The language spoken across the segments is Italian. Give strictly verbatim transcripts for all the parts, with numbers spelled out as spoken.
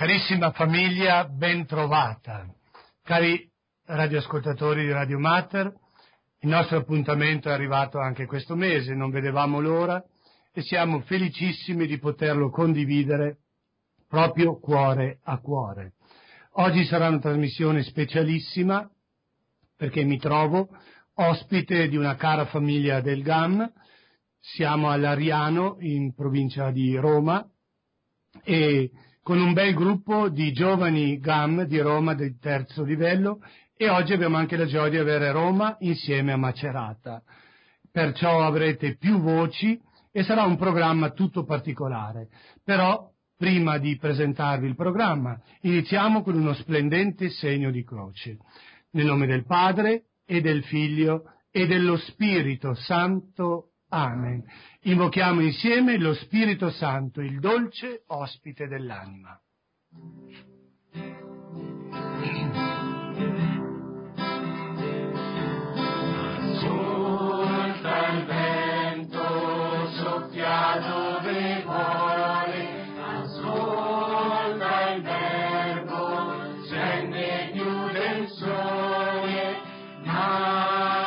Carissima famiglia, ben trovata. Cari radioascoltatori di Radio Mater, il nostro appuntamento è arrivato anche questo mese, non vedevamo l'ora e siamo felicissimi di poterlo condividere proprio cuore a cuore. Oggi sarà una trasmissione specialissima perché mi trovo ospite di una cara famiglia del G A M, siamo all'Ariano in provincia di Roma e con un bel gruppo di giovani G A M di Roma del terzo livello e oggi abbiamo anche la gioia di avere Roma insieme a Macerata. Perciò avrete più voci e sarà un programma tutto particolare. Però, prima di presentarvi il programma, iniziamo con uno splendente segno di croce. Nel nome del Padre e del Figlio e dello Spirito Santo. Amen. Invochiamo insieme lo Spirito Santo, il dolce ospite dell'anima. Ascolta il vento, soffia dove vuole, ascolta il verbo, scende più del sole, ma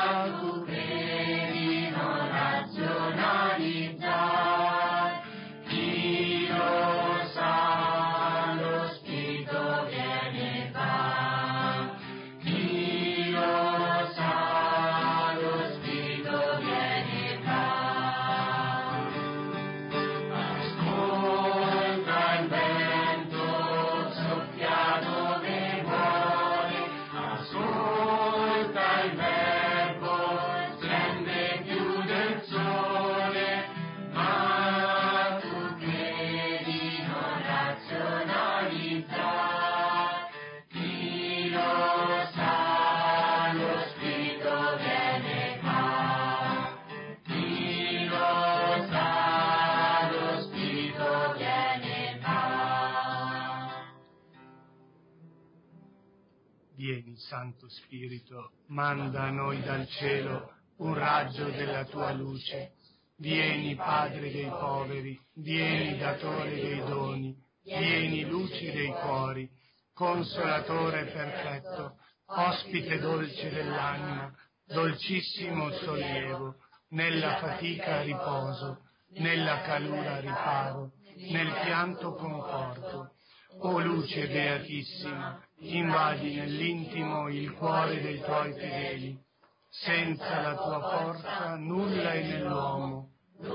Vieni, Santo Spirito, manda a noi dal cielo un raggio della tua luce. Vieni, Padre dei poveri, vieni, datore dei doni, vieni, luce dei cuori, consolatore perfetto, ospite dolce dell'anima, dolcissimo sollievo, nella fatica riposo, nella calura riparo, nel pianto conforto. O luce beatissima, invadi nell'intimo il cuore dei tuoi fedeli. Senza la tua forza nulla è nell'uomo,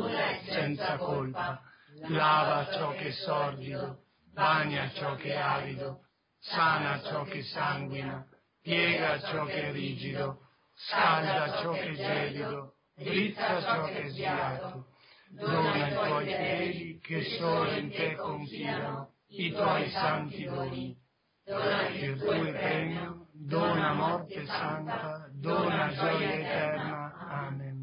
senza colpa. Lava ciò che è sordido, bagna ciò che è arido, sana ciò che sanguina, piega ciò che è rigido, scalda ciò che è gelido, drizza ciò che è sviato. Dona ai tuoi fedeli che solo in te confidano i tuoi santi doni. Dona virtù e premio, dona morte santa, dona gioia eterna. Amen.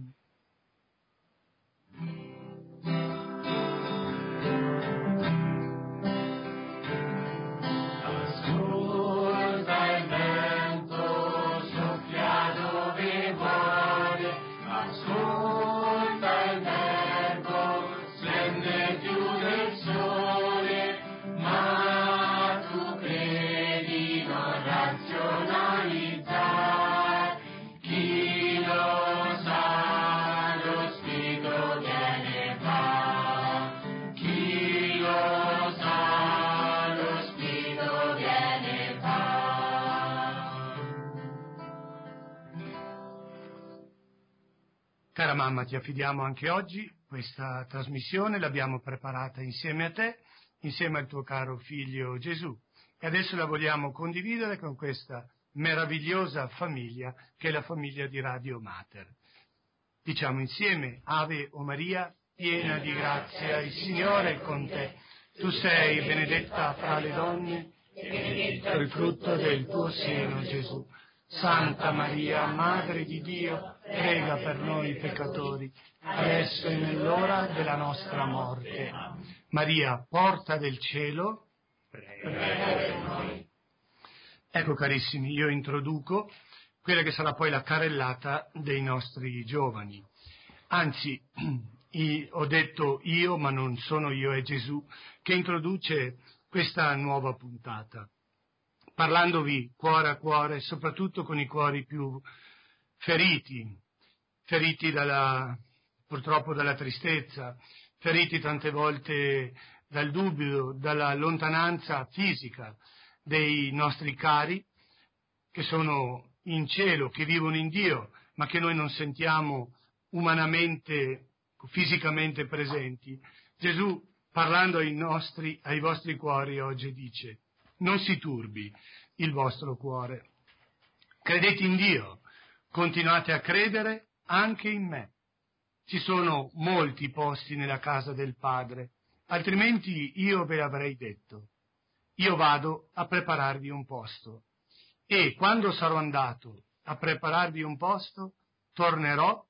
Ascolta il vento, soffia dove vuole, ascolta il verbo, splende più del sole, ma tu credi non razionalizzare. Chi lo sa, lo Spirito viene fa. Chi lo sa, lo Spirito viene fa. Cara mamma, ti affidiamo anche oggi questa trasmissione, l'abbiamo preparata insieme a te, insieme al tuo caro figlio Gesù, e adesso la vogliamo condividere con questa meravigliosa famiglia che è la famiglia di Radio Mater. Diciamo insieme: Ave o Maria, piena di grazia, il Signore è con te. Tu sei benedetta fra le donne e benedetto il frutto del tuo seno, Gesù. Santa Maria, Madre di Dio, prega per noi peccatori, adesso e nell'ora della nostra morte. Maria, porta del cielo, prega per noi. Ecco, carissimi, io introduco quella che sarà poi la carrellata dei nostri giovani. Anzi, ho detto io, ma non sono io, è Gesù che introduce questa nuova puntata, parlandovi cuore a cuore, soprattutto con i cuori più feriti, feriti dalla, purtroppo dalla tristezza, feriti tante volte dal dubbio, dalla lontananza fisica dei nostri cari, che sono in cielo, che vivono in Dio, ma che noi non sentiamo umanamente, fisicamente presenti. Gesù, parlando ai nostri, ai vostri cuori, oggi dice: non si turbi il vostro cuore. Credete in Dio, continuate a credere anche in me. Ci sono molti posti nella casa del Padre, altrimenti io ve l'avrei detto. Io vado a prepararvi un posto. E quando sarò andato a prepararvi un posto, tornerò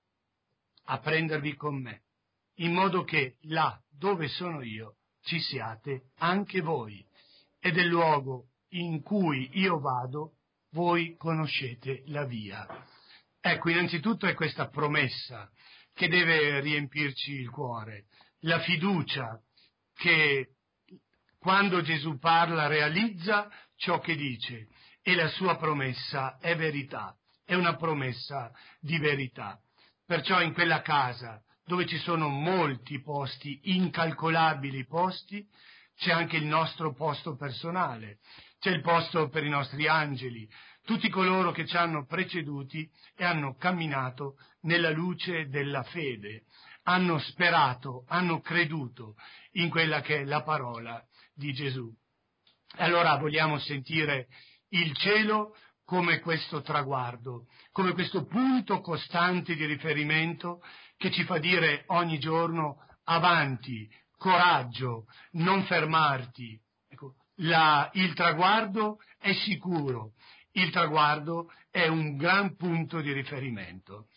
a prendervi con me, in modo che là dove sono io ci siate anche voi, e del luogo in cui io vado voi conoscete la via. Ecco, innanzitutto è questa promessa che deve riempirci il cuore, la fiducia che quando Gesù parla realizza ciò che dice, e la sua promessa è verità, è una promessa di verità. Perciò in quella casa, dove ci sono molti posti, incalcolabili posti, c'è anche il nostro posto personale, c'è il posto per i nostri angeli, tutti coloro che ci hanno preceduti e hanno camminato nella luce della fede, hanno sperato, hanno creduto in quella che è la parola di Gesù. Allora vogliamo sentire il cielo come questo traguardo, come questo punto costante di riferimento che ci fa dire ogni giorno: avanti, coraggio, non fermarti. Ecco, la, il traguardo è sicuro, il traguardo è un gran punto di riferimento.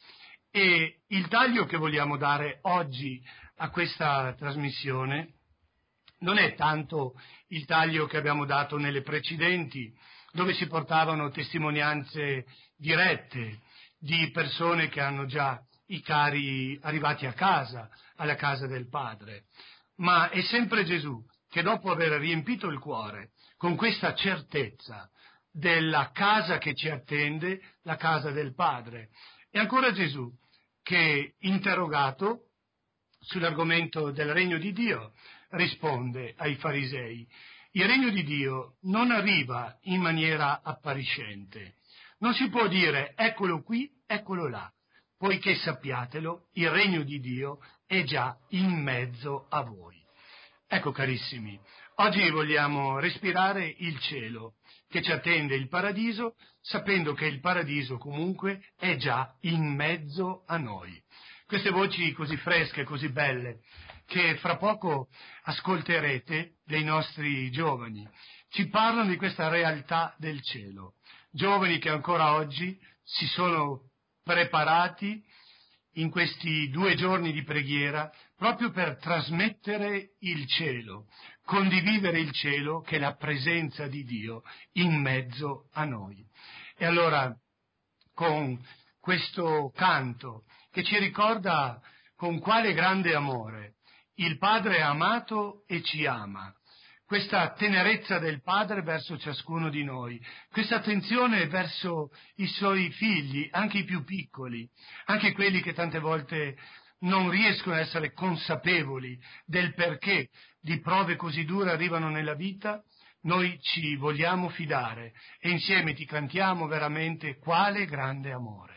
E il taglio che vogliamo dare oggi a questa trasmissione non è tanto il taglio che abbiamo dato nelle precedenti, dove si portavano testimonianze dirette di persone che hanno già i cari arrivati a casa, alla casa del Padre, ma è sempre Gesù che, dopo aver riempito il cuore con questa certezza della casa che ci attende, la casa del Padre, è ancora Gesù che, interrogato sull'argomento del regno di Dio, risponde ai farisei: il regno di Dio non arriva in maniera appariscente, non si può dire eccolo qui, eccolo là, poiché sappiatelo, il regno di Dio è già in mezzo a voi. Ecco, carissimi, oggi vogliamo respirare il cielo che ci attende, il paradiso, sapendo che il paradiso comunque è già in mezzo a noi. Queste voci così fresche, così belle, che fra poco ascolterete dei nostri giovani, ci parlano di questa realtà del cielo. Giovani che ancora oggi si sono preparati in questi due giorni di preghiera proprio per trasmettere il cielo, condividere il cielo, che è la presenza di Dio in mezzo a noi. E allora, con questo canto che ci ricorda con quale grande amore il Padre ha amato e ci ama, questa tenerezza del Padre verso ciascuno di noi, questa attenzione verso i suoi figli, anche i più piccoli, anche quelli che tante volte non riescono a essere consapevoli del perché di prove così dure arrivano nella vita. Noi ci vogliamo fidare e insieme ti cantiamo veramente quale grande amore.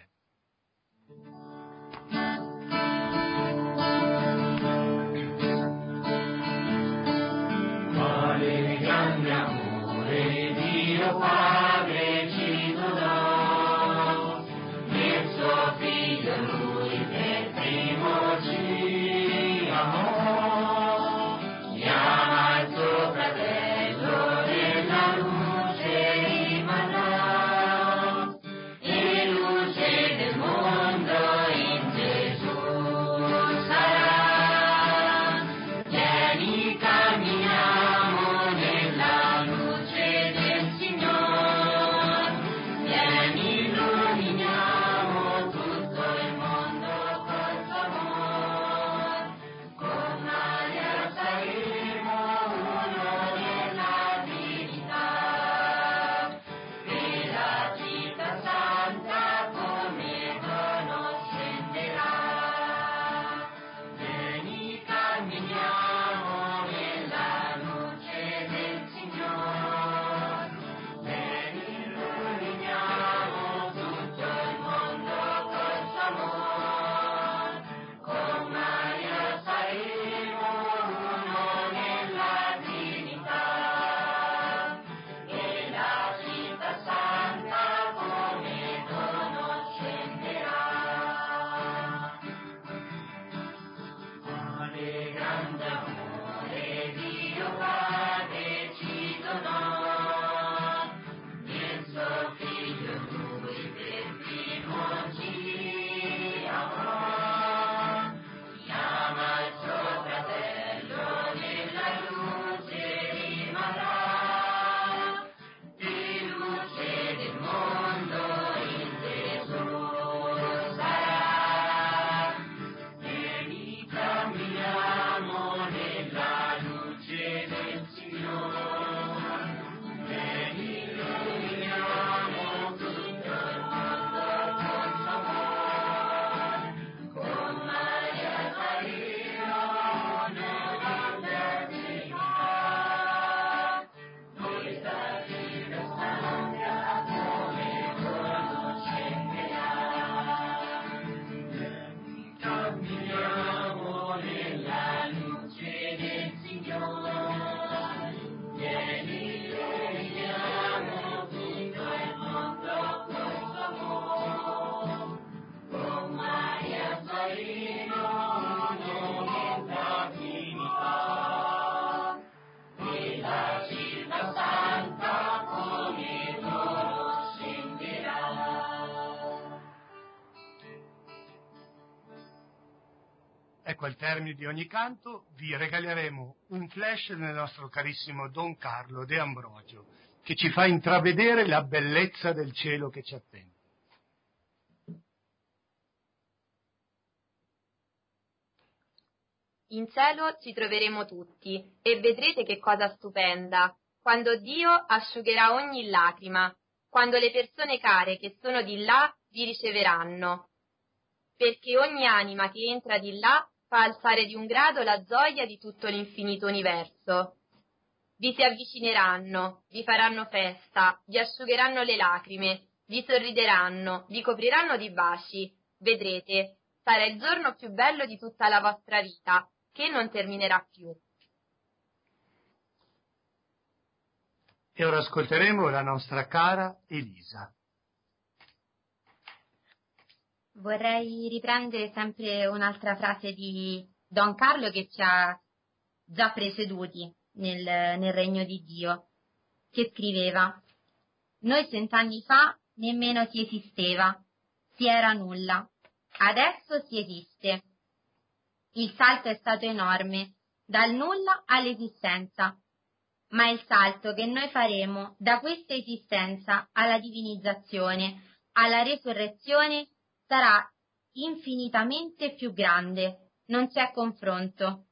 Quale grande amore Dio Padre ci donò, nel suo Figlio Lui per primo ci amò, chiama il suo fratello nella luce rimandò, e luce del mondo in Gesù sarà. Vieni, camminiamo nella luce del Signore. Ecco, al termine di ogni canto vi regaleremo un flash del nostro carissimo Don Carlo De Ambrogio, che ci fa intravedere la bellezza del cielo che ci attende. In cielo ci troveremo tutti e vedrete che cosa stupenda, quando Dio asciugherà ogni lacrima, quando le persone care che sono di là vi riceveranno, perché ogni anima che entra di là fa alzare di un grado la gioia di tutto l'infinito universo. Vi si avvicineranno, vi faranno festa, vi asciugheranno le lacrime, vi sorrideranno, vi copriranno di baci. Vedrete, sarà il giorno più bello di tutta la vostra vita, che non terminerà più. E ora ascolteremo la nostra cara Elisa. Vorrei riprendere sempre un'altra frase di Don Carlo che ci ha già preceduti nel, nel regno di Dio, che scriveva: noi cent'anni fa nemmeno si esisteva, si era nulla, adesso si esiste. Il salto è stato enorme, dal nulla all'esistenza, ma il salto che noi faremo da questa esistenza alla divinizzazione, alla resurrezione, sarà infinitamente più grande, non c'è confronto.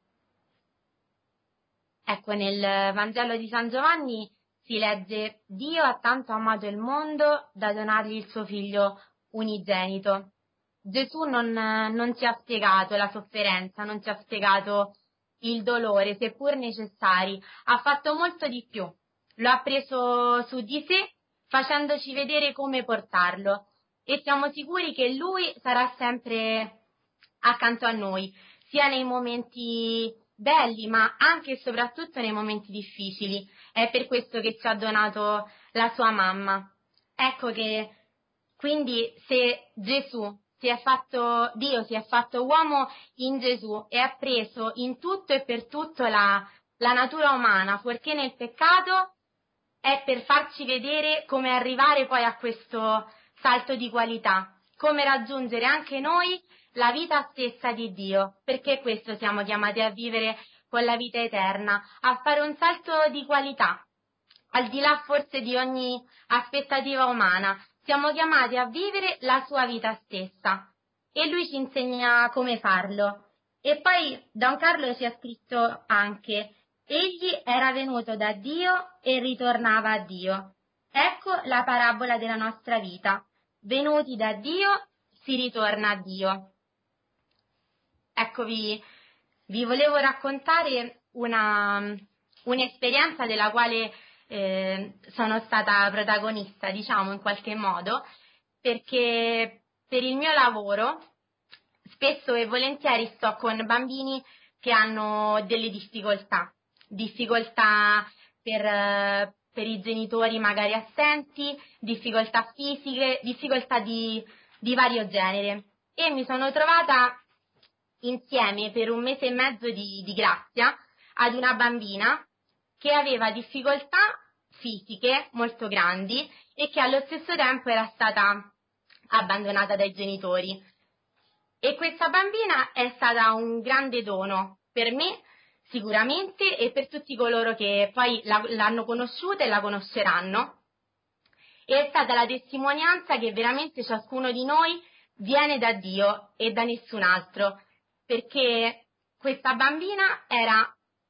Ecco, nel Vangelo di San Giovanni si legge: Dio ha tanto amato il mondo da donargli il suo figlio unigenito. Gesù non, non ci ha spiegato la sofferenza, non ci ha spiegato il dolore, seppur necessari, ha fatto molto di più. Lo ha preso su di sé, facendoci vedere come portarlo, e siamo sicuri che Lui sarà sempre accanto a noi, sia nei momenti belli, ma anche e soprattutto nei momenti difficili. È per questo che ci ha donato la sua mamma. Ecco che quindi se Gesù si è fatto, Dio si è fatto uomo in Gesù e ha preso in tutto e per tutto la, la natura umana, fuorché nel peccato, è per farci vedere come arrivare poi a questo salto di qualità, come raggiungere anche noi la vita stessa di Dio, perché questo siamo chiamati a vivere con la vita eterna, a fare un salto di qualità, al di là forse di ogni aspettativa umana. Siamo chiamati a vivere la sua vita stessa e lui ci insegna come farlo. E poi Don Carlo ci ha scritto anche: egli era venuto da Dio e ritornava a Dio. Ecco la parabola della nostra vita. Venuti da Dio si ritorna a Dio. Ecco, vi, vi volevo raccontare una, un'esperienza della quale Eh, sono stata protagonista, diciamo, in qualche modo, perché per il mio lavoro spesso e volentieri sto con bambini che hanno delle difficoltà, difficoltà per, per i genitori magari assenti, difficoltà fisiche, difficoltà di, di vario genere, e mi sono trovata insieme per un mese e mezzo di, di grazia ad una bambina che aveva difficoltà fisiche molto grandi e che allo stesso tempo era stata abbandonata dai genitori. E questa bambina è stata un grande dono per me sicuramente e per tutti coloro che poi la, l'hanno conosciuta e la conosceranno. E è stata la testimonianza che veramente ciascuno di noi viene da Dio e da nessun altro, perché questa bambina era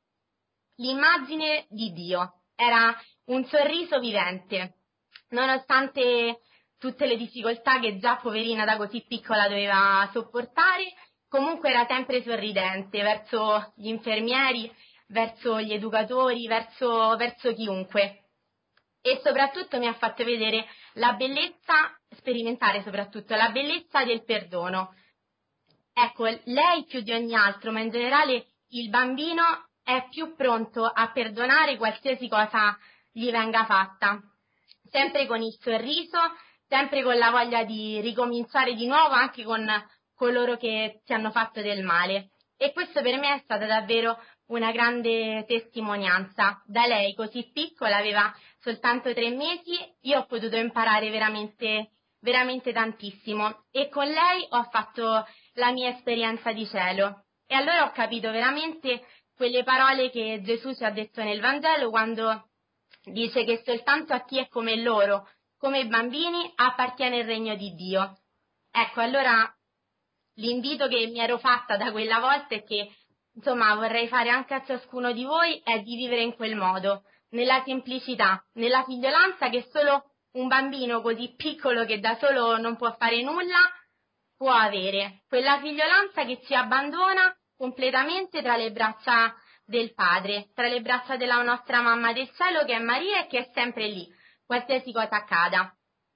l'immagine di Dio, era un sorriso vivente, nonostante tutte le difficoltà che già poverina da così piccola doveva sopportare, comunque era sempre sorridente verso gli infermieri, verso gli educatori, verso, verso chiunque. E soprattutto mi ha fatto vedere la bellezza, sperimentare soprattutto la bellezza del perdono. Ecco, lei più di ogni altro, ma in generale il bambino è più pronto a perdonare qualsiasi cosa gli venga fatta, sempre con il sorriso, sempre con la voglia di ricominciare di nuovo anche con coloro che ti hanno fatto del male. E questo per me è stata davvero una grande testimonianza. Da lei così piccola, aveva soltanto tre mesi, io ho potuto imparare veramente, veramente tantissimo, e con lei ho fatto la mia esperienza di cielo. E allora ho capito veramente quelle parole che Gesù ci ha detto nel Vangelo quando dice che soltanto a chi è come loro, come i bambini, appartiene il regno di Dio. Ecco, allora l'invito che mi ero fatta da quella volta e che, insomma, vorrei fare anche a ciascuno di voi è di vivere in quel modo, nella semplicità, nella figliolanza che solo un bambino così piccolo che da solo non può fare nulla può avere. Quella figliolanza che ci abbandona completamente tra le braccia del Padre, tra le braccia della nostra mamma del cielo che è Maria e che è sempre lì, qualsiasi cosa accada.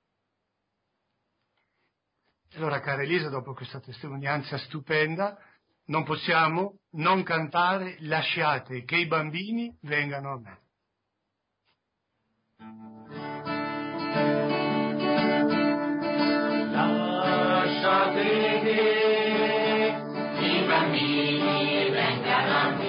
Allora, cara Elisa, dopo questa testimonianza stupenda, non possiamo non cantare "Lasciate che i bambini vengano a me". Lasciate che i bambini vengano a me.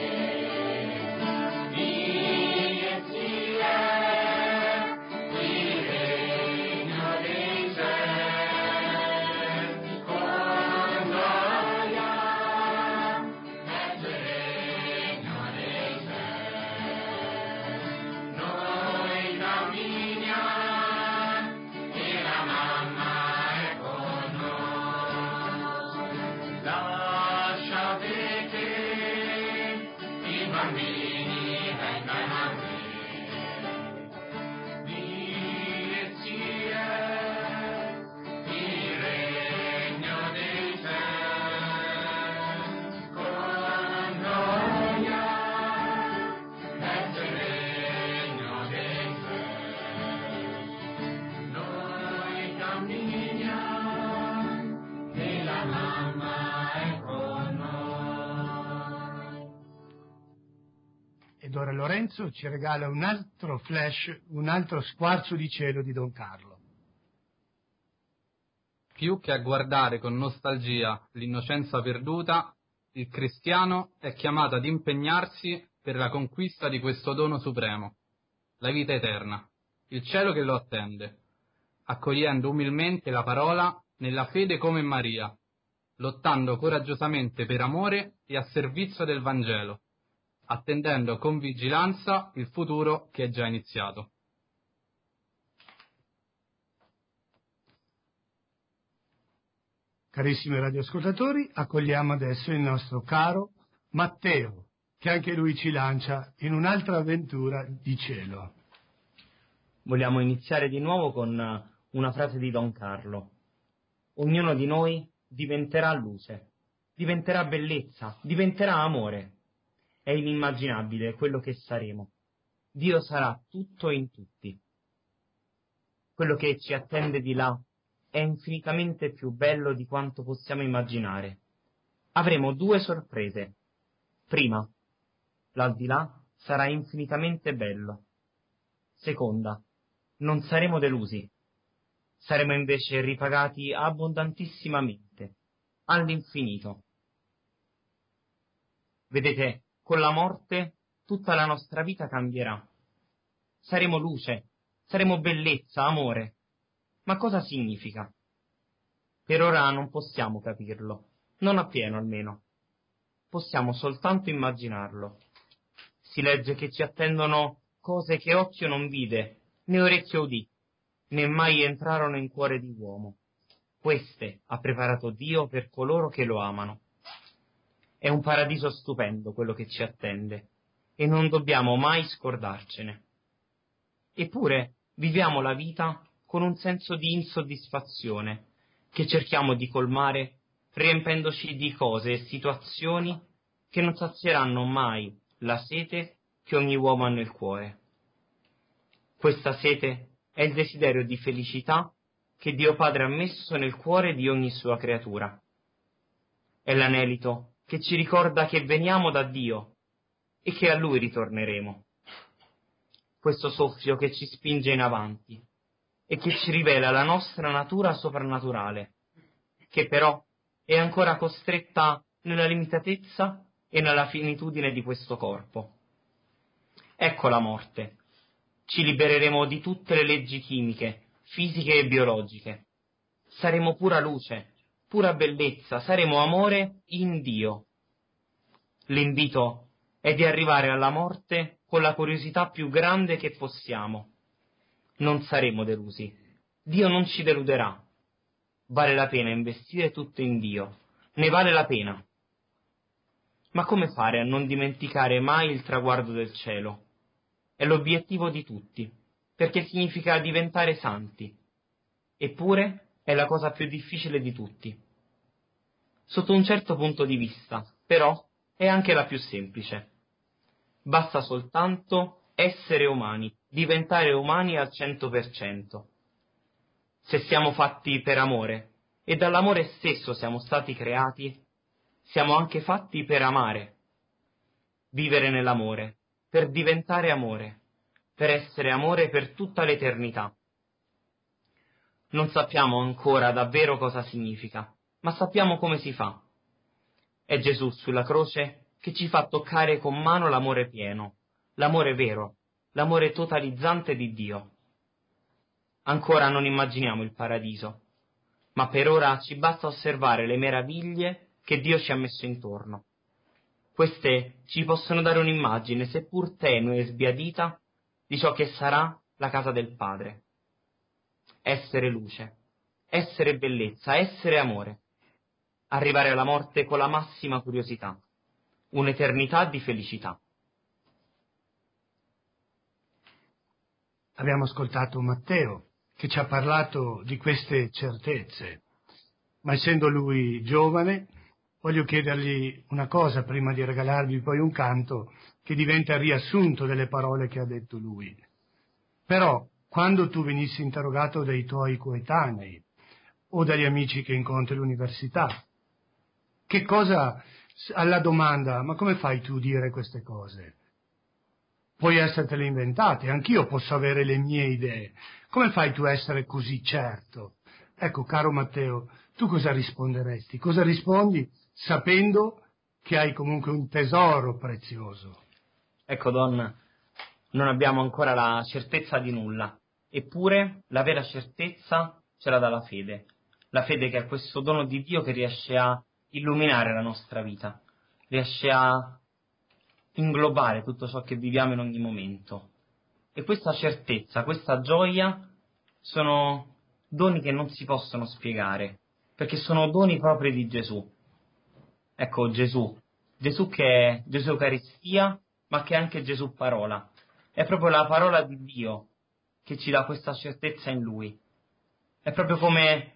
Ed ora Lorenzo ci regala un altro flash, un altro squarcio di cielo di Don Carlo. Più che a guardare con nostalgia l'innocenza perduta, il cristiano è chiamato ad impegnarsi per la conquista di questo dono supremo, la vita eterna, il cielo che lo attende, accogliendo umilmente la parola nella fede come Maria, lottando coraggiosamente per amore e a servizio del Vangelo, attendendo con vigilanza il futuro che è già iniziato. Carissimi radioascoltatori, accogliamo adesso il nostro caro Matteo, che anche lui ci lancia in un'altra avventura di cielo. Vogliamo iniziare di nuovo con una frase di Don Carlo. Ognuno di noi diventerà luce, diventerà bellezza, diventerà amore. È inimmaginabile quello che saremo. Dio sarà tutto in tutti. Quello che ci attende di là è infinitamente più bello di quanto possiamo immaginare. Avremo due sorprese. Prima, l'aldilà sarà infinitamente bello. Seconda, non saremo delusi. Saremo invece ripagati abbondantissimamente, all'infinito. Vedete, con la morte tutta la nostra vita cambierà. Saremo luce, saremo bellezza, amore. Ma cosa significa? Per ora non possiamo capirlo, non appieno almeno. Possiamo soltanto immaginarlo. Si legge che ci attendono cose che occhio non vide, né orecchio udì, né mai entrarono in cuore di uomo. Queste ha preparato Dio per coloro che lo amano. È un paradiso stupendo quello che ci attende, e non dobbiamo mai scordarcene. Eppure viviamo la vita con un senso di insoddisfazione, che cerchiamo di colmare riempendoci di cose e situazioni che non sazieranno mai la sete che ogni uomo ha nel cuore. Questa sete è il desiderio di felicità che Dio Padre ha messo nel cuore di ogni sua creatura. È l'anelito che ci ricorda che veniamo da Dio e che a Lui ritorneremo. Questo soffio che ci spinge in avanti e che ci rivela la nostra natura soprannaturale, che però è ancora costretta nella limitatezza e nella finitudine di questo corpo. Ecco la morte. Ci libereremo di tutte le leggi chimiche, fisiche e biologiche. Saremo pura luce, pura bellezza, saremo amore in Dio. L'invito è di arrivare alla morte con la curiosità più grande che possiamo. Non saremo delusi. Dio non ci deluderà. Vale la pena investire tutto in Dio. Ne vale la pena. Ma come fare a non dimenticare mai il traguardo del cielo? È l'obiettivo di tutti, perché significa diventare santi. Eppure è la cosa più difficile di tutti. Sotto un certo punto di vista, però, è anche la più semplice. Basta soltanto essere umani, diventare umani al cento per cento. Se siamo fatti per amore, e dall'amore stesso siamo stati creati, siamo anche fatti per amare. Vivere nell'amore, per diventare amore, per essere amore per tutta l'eternità. Non sappiamo ancora davvero cosa significa, ma sappiamo come si fa. È Gesù sulla croce che ci fa toccare con mano l'amore pieno, l'amore vero, l'amore totalizzante di Dio. Ancora non immaginiamo il paradiso, ma per ora ci basta osservare le meraviglie che Dio ci ha messo intorno. Queste ci possono dare un'immagine, seppur tenue e sbiadita, di ciò che sarà la casa del Padre. Essere luce, essere bellezza, essere amore. Arrivare alla morte con la massima curiosità. Un'eternità di felicità. Abbiamo ascoltato Matteo che ci ha parlato di queste certezze, ma essendo lui giovane, voglio chiedergli una cosa prima di regalargli poi un canto che diventa il riassunto delle parole che ha detto lui. Però, quando tu venissi interrogato dai tuoi coetanei o dagli amici che incontri all'università, che cosa, alla domanda, ma come fai tu a dire queste cose? Puoi essertele inventate, anch'io posso avere le mie idee. Come fai tu a essere così certo? Ecco, caro Matteo, tu cosa risponderesti? Cosa rispondi sapendo che hai comunque un tesoro prezioso? Ecco, Don, non abbiamo ancora la certezza di nulla, eppure la vera certezza ce la dà la fede. La fede che è questo dono di Dio che riesce a illuminare la nostra vita, riesce a inglobare tutto ciò che viviamo in ogni momento. E questa certezza, questa gioia sono doni che non si possono spiegare, perché sono doni propri di Gesù. Ecco Gesù, Gesù che è Gesù Eucaristia, ma che è anche Gesù parola. È proprio la parola di Dio che ci dà questa certezza in Lui. È proprio come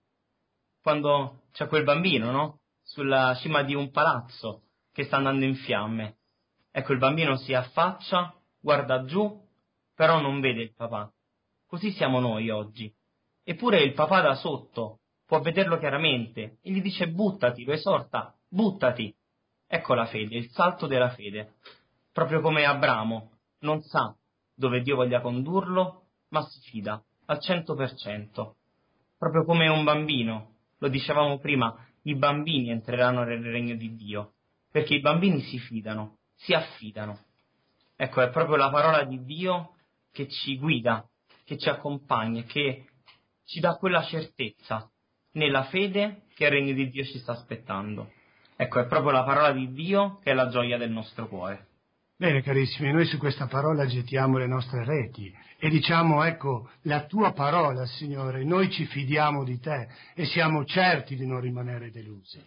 quando c'è quel bambino, no? Sulla cima di un palazzo che sta andando in fiamme. Ecco, il bambino si affaccia, guarda giù, però non vede il papà. Così siamo noi oggi. Eppure il papà da sotto può vederlo chiaramente e gli dice buttati, lo esorta, buttati. Ecco la fede, il salto della fede. Proprio come Abramo non sa dove Dio voglia condurlo, ma si fida al cento per cento. Proprio come un bambino, lo dicevamo prima, i bambini entreranno nel regno di Dio, perché i bambini si fidano, si affidano. Ecco, è proprio la parola di Dio che ci guida, che ci accompagna, che ci dà quella certezza nella fede che il regno di Dio ci sta aspettando. Ecco, è proprio la parola di Dio che è la gioia del nostro cuore. Bene, carissimi, noi su questa parola gettiamo le nostre reti e diciamo, ecco, la tua parola, Signore, noi ci fidiamo di te e siamo certi di non rimanere delusi.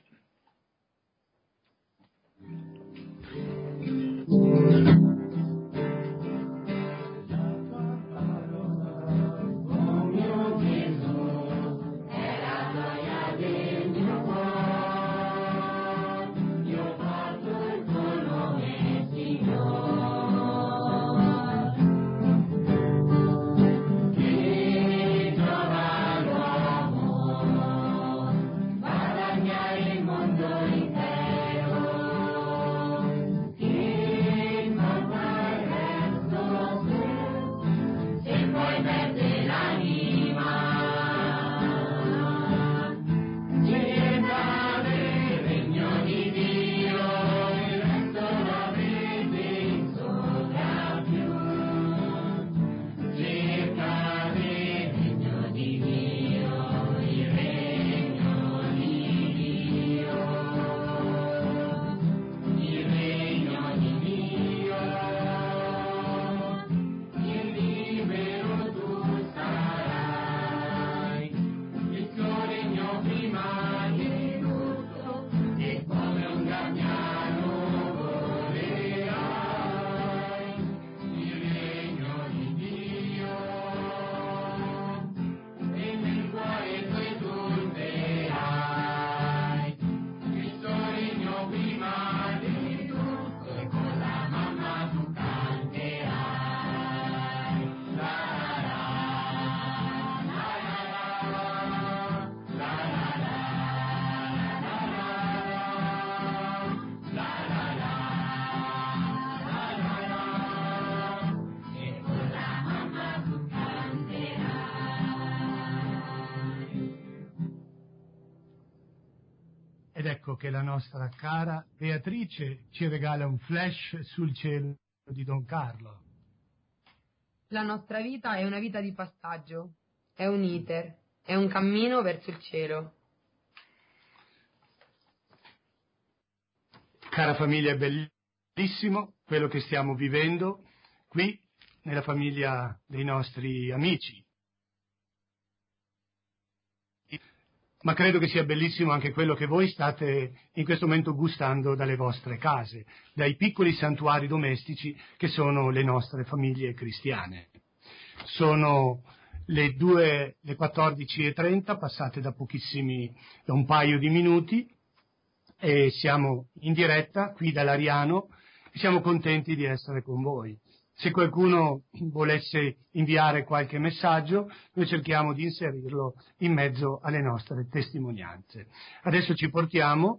Ed ecco che la nostra cara Beatrice ci regala un flash sul cielo di Don Carlo. La nostra vita è una vita di passaggio, è un iter, è un cammino verso il cielo. Cara famiglia, è bellissimo quello che stiamo vivendo qui nella famiglia dei nostri amici. Ma credo che sia bellissimo anche quello che voi state in questo momento gustando dalle vostre case, dai piccoli santuari domestici che sono le nostre famiglie cristiane. Sono le due, le quattordici e trenta, passate da pochissimi, da un paio di minuti, e siamo in diretta qui dall'Ariano e siamo contenti di essere con voi. Se qualcuno volesse inviare qualche messaggio, noi cerchiamo di inserirlo in mezzo alle nostre testimonianze. Adesso ci portiamo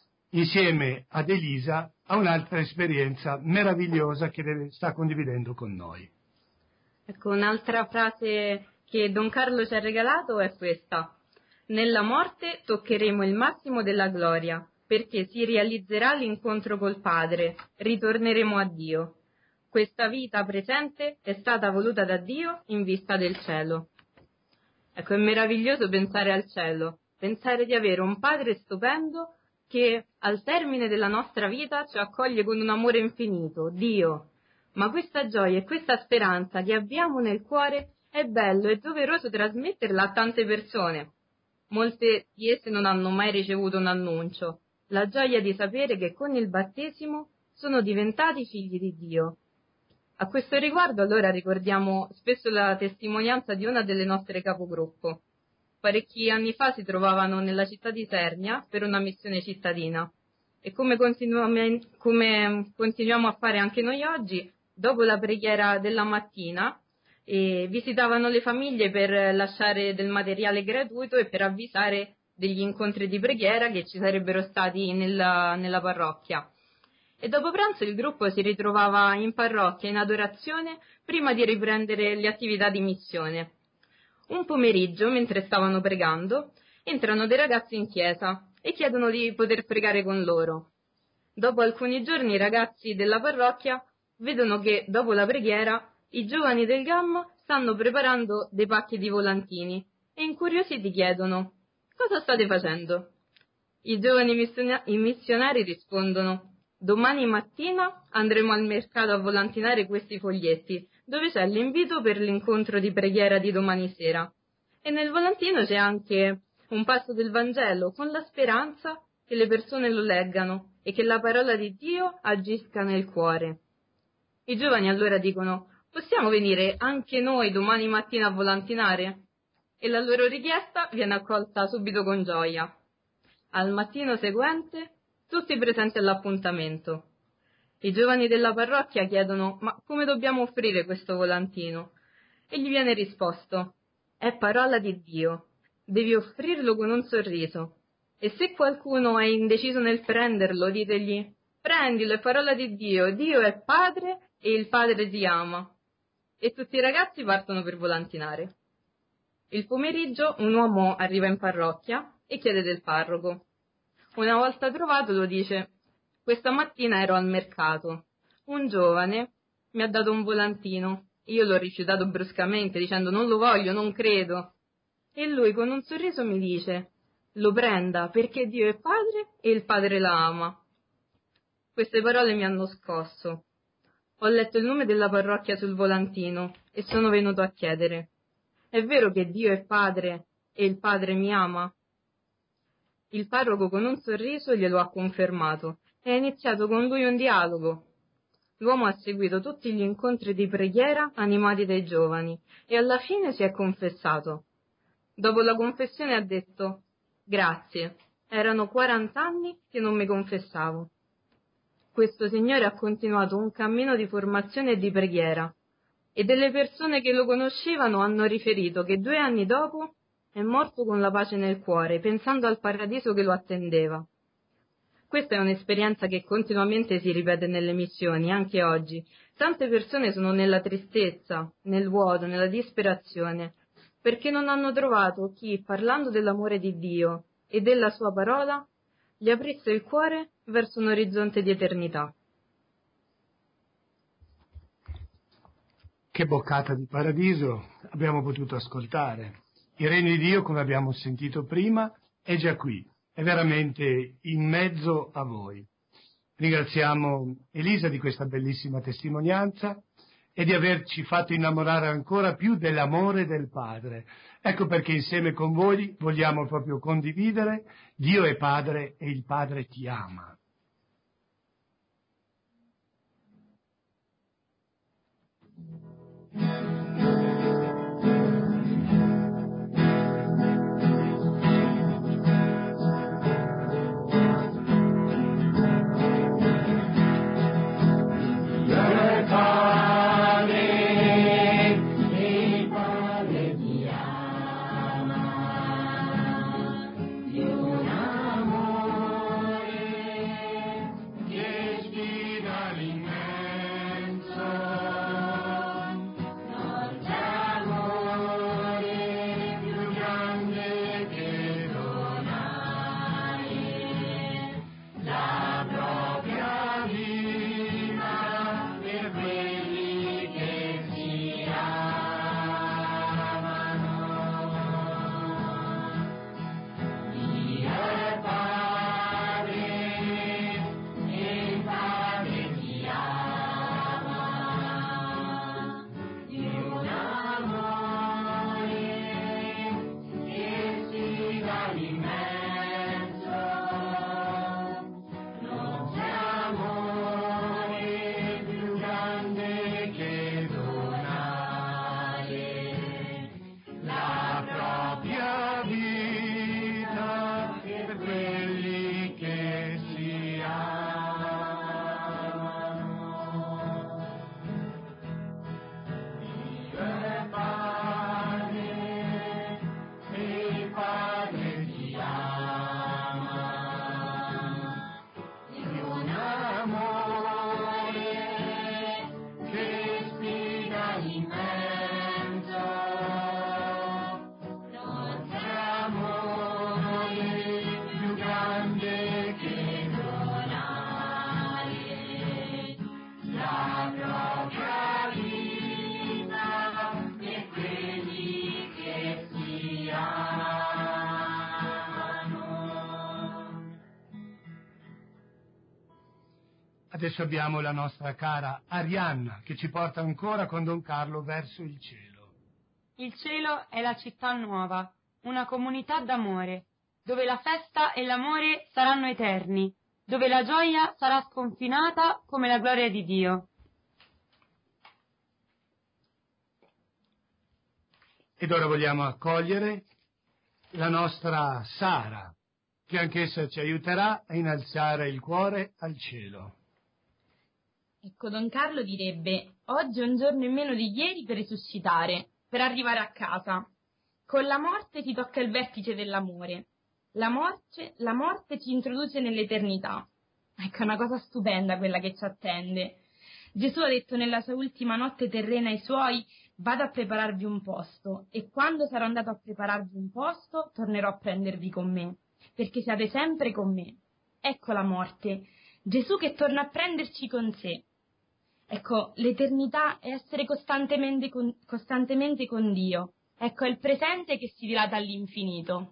insieme ad Elisa a un'altra esperienza meravigliosa che sta condividendo con noi. Ecco, un'altra frase che Don Carlo ci ha regalato è questa: nella morte toccheremo il massimo della gloria, perché si realizzerà l'incontro col Padre, ritorneremo a Dio. Questa vita presente è stata voluta da Dio in vista del cielo. Ecco, è meraviglioso pensare al cielo, pensare di avere un Padre stupendo che al termine della nostra vita ci accoglie con un amore infinito, Dio. Ma questa gioia e questa speranza che abbiamo nel cuore è bello e doveroso trasmetterla a tante persone. Molte di esse non hanno mai ricevuto un annuncio, la gioia di sapere che con il battesimo sono diventati figli di Dio. A questo riguardo allora ricordiamo spesso la testimonianza di una delle nostre capogruppo. Parecchi anni fa si trovavano nella città di Sernia per una missione cittadina e come continuiamo, come continuiamo a fare anche noi oggi, dopo la preghiera della mattina eh, visitavano le famiglie per lasciare del materiale gratuito e per avvisare degli incontri di preghiera che ci sarebbero stati nella, nella parrocchia. E dopo pranzo il gruppo si ritrovava in parrocchia in adorazione prima di riprendere le attività di missione. Un pomeriggio, mentre stavano pregando, entrano dei ragazzi in chiesa e chiedono di poter pregare con loro. Dopo alcuni giorni i ragazzi della parrocchia vedono che dopo la preghiera i giovani del G A M stanno preparando dei pacchi di volantini e incuriositi chiedono: cosa state facendo? I giovani missiona- i missionari rispondono: domani mattina andremo al mercato a volantinare questi foglietti, dove c'è l'invito per l'incontro di preghiera di domani sera. E nel volantino c'è anche un passo del Vangelo, con la speranza che le persone lo leggano e che la parola di Dio agisca nel cuore. I giovani allora dicono: possiamo venire anche noi domani mattina a volantinare? E la loro richiesta viene accolta subito con gioia. Al mattino seguente tutti presenti all'appuntamento. I giovani della parrocchia chiedono: ma come dobbiamo offrire questo volantino? E gli viene risposto: è parola di Dio, devi offrirlo con un sorriso. E se qualcuno è indeciso nel prenderlo, ditegli: prendilo, è parola di Dio, Dio è Padre e il Padre ti ama. E tutti i ragazzi partono per volantinare. Il pomeriggio un uomo arriva in parrocchia e chiede del parroco. Una volta trovato lo dice: questa mattina ero al mercato, un giovane mi ha dato un volantino, io l'ho rifiutato bruscamente dicendo: non lo voglio, non credo. E lui con un sorriso mi dice: lo prenda perché Dio è Padre e il Padre la ama. Queste parole mi hanno scosso. Ho letto il nome della parrocchia sul volantino e sono venuto a chiedere: è vero che Dio è Padre e il Padre mi ama? Il parroco con un sorriso glielo ha confermato e ha iniziato con lui un dialogo. L'uomo ha seguito tutti gli incontri di preghiera animati dai giovani e alla fine si è confessato. Dopo la confessione ha detto: grazie, erano quarant'anni che non mi confessavo. Questo signore ha continuato un cammino di formazione e di preghiera e delle persone che lo conoscevano hanno riferito che due anni dopo è morto con la pace nel cuore, pensando al paradiso che lo attendeva. Questa è un'esperienza che continuamente si ripete nelle missioni, anche oggi. Tante persone sono nella tristezza, nel vuoto, nella disperazione, perché non hanno trovato chi, parlando dell'amore di Dio e della sua parola, gli aprisse il cuore verso un orizzonte di eternità. Che boccata di paradiso abbiamo potuto ascoltare. Il regno di Dio, come abbiamo sentito prima, è già qui, è veramente in mezzo a voi. Ringraziamo Elisa di questa bellissima testimonianza e di averci fatto innamorare ancora più dell'amore del Padre. Ecco perché insieme con voi vogliamo proprio condividere: Dio è Padre e il Padre ti ama. Adesso abbiamo la nostra cara Arianna che ci porta ancora con Don Carlo verso il cielo. Il cielo è la città nuova, una comunità d'amore, dove la festa e l'amore saranno eterni, dove la gioia sarà sconfinata come la gloria di Dio. Ed ora vogliamo accogliere la nostra Sara, che anch'essa ci aiuterà a innalzare il cuore al cielo. Ecco, Don Carlo direbbe: oggi è un giorno in meno di ieri per risuscitare, per arrivare a casa. Con la morte ti tocca il vertice dell'amore. La morte, la morte ci introduce nell'eternità. Ecco, è una cosa stupenda quella che ci attende. Gesù ha detto nella sua ultima notte terrena ai suoi: vado a prepararvi un posto, e quando sarò andato a prepararvi un posto tornerò a prendervi con me, perché siate sempre con me. Ecco la morte, Gesù che torna a prenderci con sé. Ecco, l'eternità è essere costantemente con, costantemente con Dio. Ecco, è il presente che si dilata all'infinito.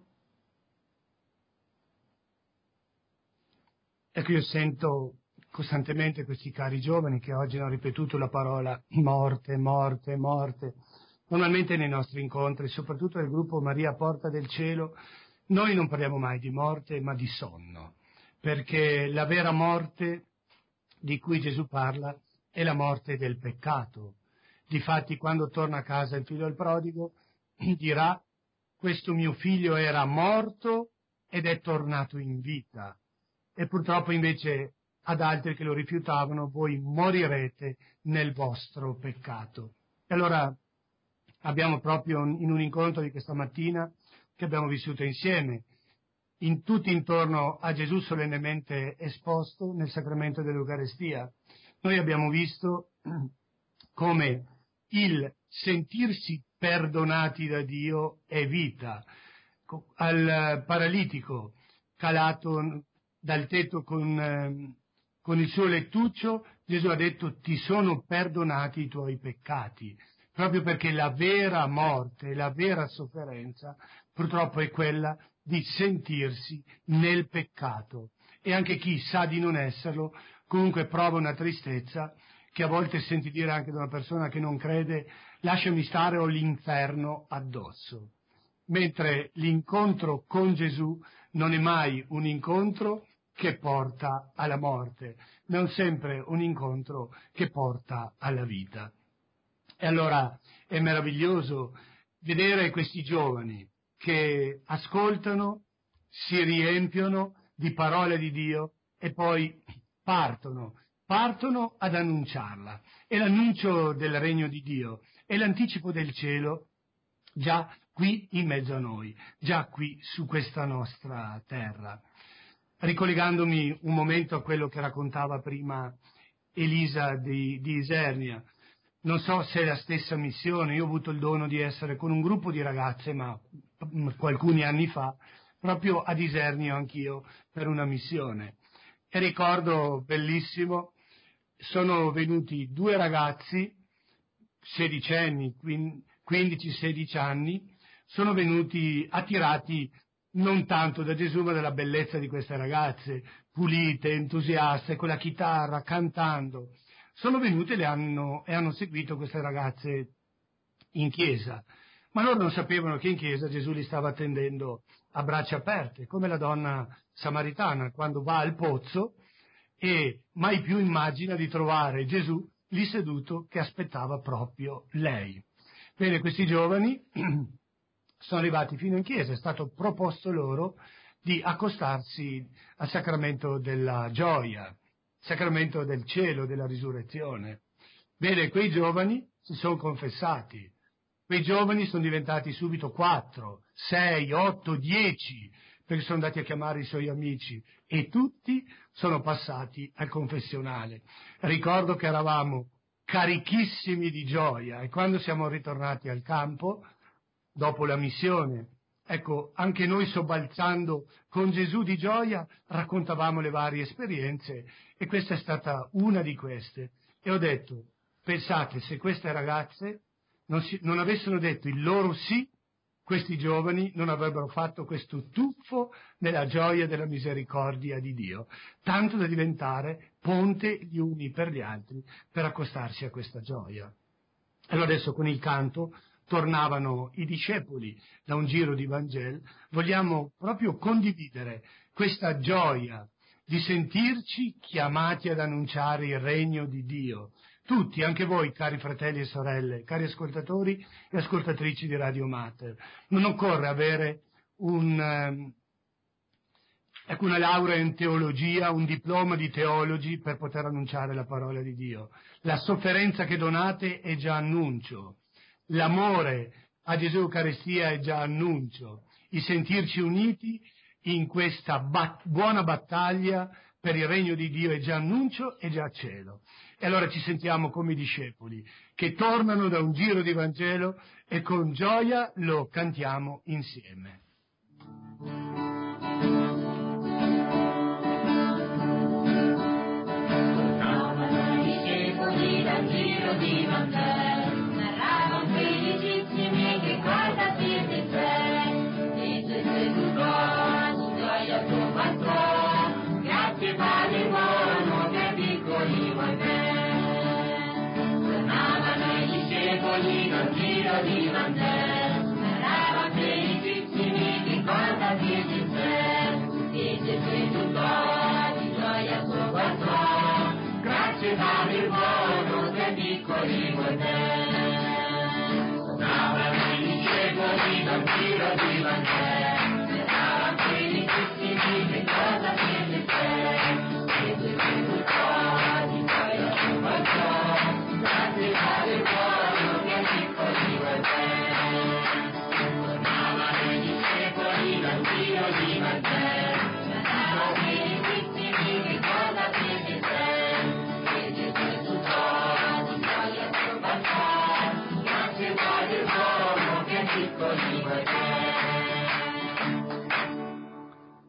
Ecco, io sento costantemente questi cari giovani che oggi hanno ripetuto la parola morte, morte, morte. Normalmente nei nostri incontri, soprattutto nel gruppo Maria Porta del Cielo, noi non parliamo mai di morte, ma di sonno, perché la vera morte di cui Gesù parla è la morte del peccato. Difatti, quando torna a casa il figlio del prodigo, dirà: questo mio figlio era morto ed è tornato in vita. E purtroppo invece ad altri che lo rifiutavano: voi morirete nel vostro peccato. E allora abbiamo proprio in un incontro di questa mattina, che abbiamo vissuto insieme, in tutti intorno a Gesù solennemente esposto nel sacramento dell'Eucarestia, noi abbiamo visto come il sentirsi perdonati da Dio è vita. Al paralitico calato dal tetto con, eh, con il suo lettuccio, Gesù ha detto ti sono perdonati i tuoi peccati, proprio perché la vera morte, la vera sofferenza purtroppo è quella di sentirsi nel peccato, e anche chi sa di non esserlo comunque prova una tristezza che a volte senti dire anche da una persona che non crede, lasciami stare, ho l'inferno addosso. Mentre l'incontro con Gesù non è mai un incontro che porta alla morte, non sempre un incontro che porta alla vita. E allora è meraviglioso vedere questi giovani che ascoltano, si riempiono di parole di Dio e poi partono, partono ad annunciarla. E l'annuncio del regno di Dio è l'anticipo del cielo già qui in mezzo a noi, già qui su questa nostra terra. Ricollegandomi un momento a quello che raccontava prima Elisa di, di Isernia, non so se è la stessa missione, io ho avuto il dono di essere con un gruppo di ragazze, ma alcuni anni fa, proprio ad Isernia anch'io, per una missione. E ricordo bellissimo, sono venuti due ragazzi, sedicenni, quindici sedici anni, sono venuti attirati non tanto da Gesù ma dalla bellezza di queste ragazze, pulite, entusiaste, con la chitarra, cantando. Sono venute e, le hanno, e hanno seguito queste ragazze in chiesa, ma loro non sapevano che in chiesa Gesù li stava attendendo a braccia aperte, come la donna samaritana quando va al pozzo e mai più immagina di trovare Gesù lì seduto che aspettava proprio lei. Bene, questi giovani sono arrivati fino in chiesa, è stato proposto loro di accostarsi al sacramento della gioia, sacramento del cielo, della risurrezione. Bene, quei giovani si sono confessati, quei giovani sono diventati subito quattro, sei, otto, dieci, perché sono andati a chiamare i suoi amici e tutti sono passati al confessionale. Ricordo che eravamo carichissimi di gioia e quando siamo ritornati al campo, dopo la missione, ecco, anche noi sobbalzando con Gesù di gioia raccontavamo le varie esperienze e questa è stata una di queste. E ho detto, pensate, se queste ragazze non, si, non avessero detto il loro sì, questi giovani non avrebbero fatto questo tuffo nella gioia della misericordia di Dio, tanto da diventare ponte gli uni per gli altri per accostarsi a questa gioia. Allora adesso con il canto tornavano i discepoli da un giro di Vangelo, vogliamo proprio condividere questa gioia di sentirci chiamati ad annunciare il regno di Dio. Tutti, anche voi, cari fratelli e sorelle, cari ascoltatori e ascoltatrici di Radio Mater, non occorre avere un, eh, ecco, una laurea in teologia, un diploma di teologi per poter annunciare la parola di Dio. La sofferenza che donate è già annuncio. L'amore a Gesù Eucaristia è già annuncio, il sentirci uniti in questa bat- buona battaglia per il regno di Dio è già annuncio e già cielo. E allora ci sentiamo come i discepoli che tornano da un giro di Vangelo e con gioia lo cantiamo insieme. Tornavano i discepoli dal giro di Vangelo, narravano felicissimi che cosa siete in sé, e Gesù con gioia al tuo patrono, grazie Padre buono per piccoli vuoi me. Tornavano i discepoli dal giro di Vangelo, narravano felicissimi che cosa siete in sé, e Gesù con gioia al tuo patrono, grazie Padre buono per piccoli vuoi me. Tornavano i discepoli dal giro di Vangelo, eravamo felicissimi che cosa siete in sé, e Gesù qua di gioia al tuo patrono, grazie Padre buono per piccoli vuoi me. Tornavano i discepoli dal giro di Vangelo, eravamo felicissimi che cosa siete in sé, e Gesù qua di gioia al tuo patrono, grazie Padre buono per piccoli vuoi me.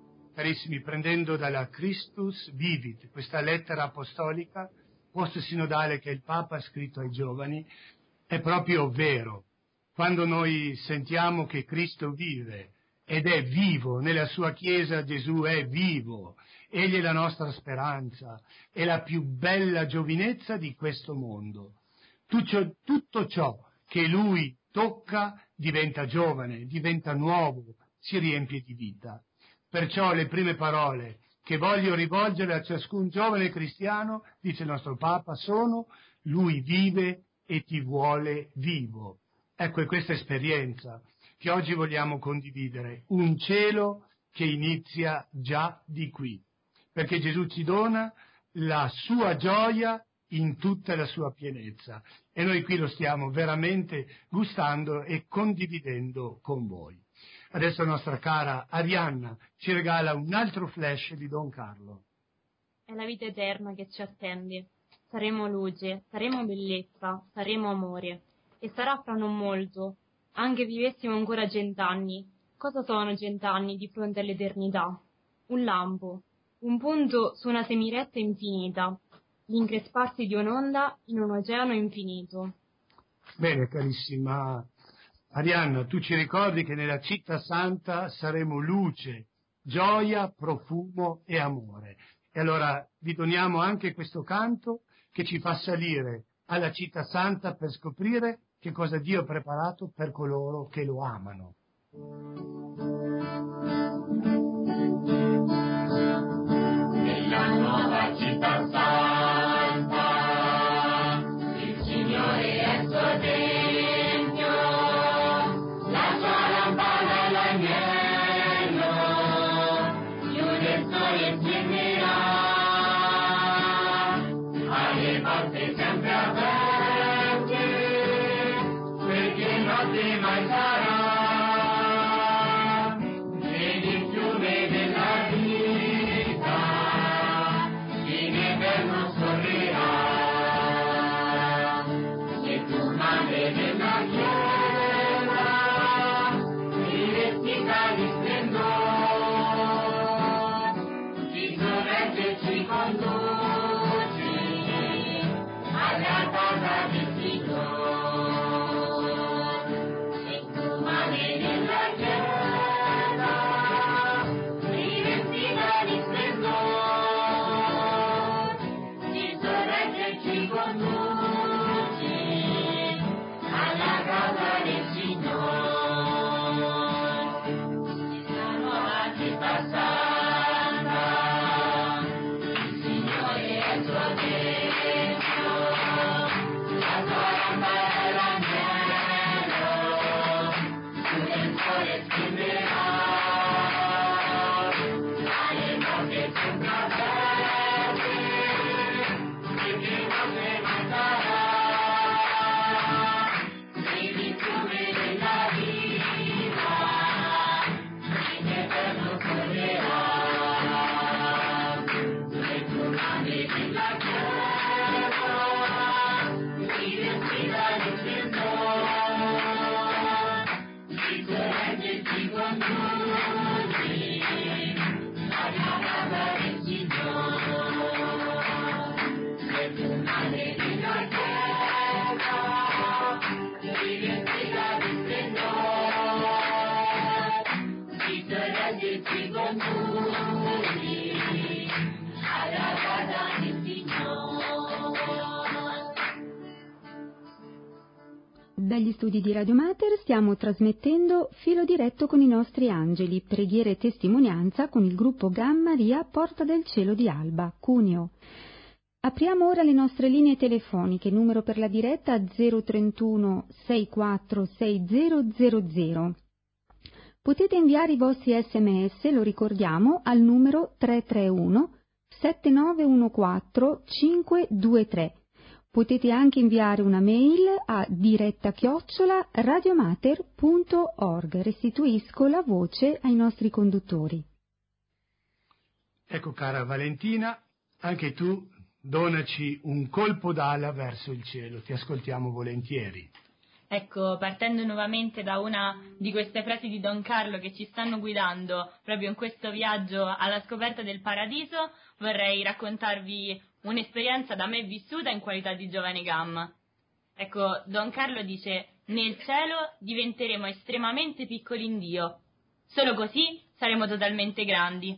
carissimi, prendendo dalla Christus Vivit, questa lettera apostolica post-sinodale che il Papa ha scritto ai giovani, è proprio vero. Quando noi sentiamo che Cristo vive ed è vivo, nella sua Chiesa Gesù è vivo, Egli è la nostra speranza, è la più bella giovinezza di questo mondo. Tutto, tutto ciò che Lui tocca diventa giovane, diventa nuovo, si riempie di vita. Perciò le prime parole che voglio rivolgere a ciascun giovane cristiano, dice il nostro Papa, sono: Lui vive e ti vuole vivo. Ecco, è questa esperienza che oggi vogliamo condividere, un cielo che inizia già di qui, perché Gesù ci dona la sua gioia in tutta la sua pienezza e noi qui lo stiamo veramente gustando e condividendo con voi. Adesso la nostra cara Arianna ci regala un altro flash di Don Carlo. È la vita eterna che ci attende. Saremo luce, saremo bellezza, saremo amore. E sarà fra non molto, anche vivessimo ancora cent'anni. Cosa sono cent'anni di fronte all'eternità? Un lampo, un punto su una semiretta infinita, l'incresparsi di un'onda in un oceano infinito. Bene, carissima Arianna, tu ci ricordi che nella città santa saremo luce, gioia, profumo e amore. E allora vi doniamo anche questo canto che ci fa salire alla città santa per scoprire che cosa Dio ha preparato per coloro che lo amano. Nella nuova città santa il Signore è il suo tempio, la sua lampada è l'agnello, chiude il sole e scenderà, alle porte sempre aperte, perché notte mai sarà. Vedi il fiume della vita, in eterno scorrerà. E tu, madre della Chiesa, rivestita di splendore, ci sorregge e ci conduci alla casa del Signore. E tu, madre della Chiesa, rivestita di splendore, ci sorregge e ci conduci alla casa del Signore. Nella nuova città santa il Signore è il suo tempio, la sua lampada è l'agnello, chiude il sole scenderà, alle porte sempre aperte, perché notte mai sarà. Vedi il fiume della vita, in eterno scorrerà. E tu, madre della Chiesa, rivestita di splendore, ci sorregge e ci conduci alla casa del Signore. E tu, madre della Chiesa, rivestita di splendore, ci sorregge e ci conduci alla casa del Signore. Dagli studi di Radio Mater stiamo trasmettendo Filo diretto con i nostri angeli, preghiera e testimonianza con il gruppo Gamma Maria Porta del Cielo di Alba, Cuneo. Apriamo ora le nostre linee telefoniche, numero per la diretta zero trentuno sessantaquattro sessanta. Potete inviare i vostri sms, lo ricordiamo, al numero tre tre uno sette nove uno quattro cinque due tre. Potete anche inviare una mail a diretta chiocciola radiomater punto org. Restituisco la voce ai nostri conduttori. Ecco, cara Valentina, anche tu donaci un colpo d'ala verso il cielo, ti ascoltiamo volentieri. Ecco, partendo nuovamente da una di queste frasi di Don Carlo che ci stanno guidando proprio in questo viaggio alla scoperta del paradiso, vorrei raccontarvi un'esperienza da me vissuta in qualità di giovane gamma. Ecco, Don Carlo dice: nel cielo diventeremo estremamente piccoli in Dio, solo così saremo totalmente grandi.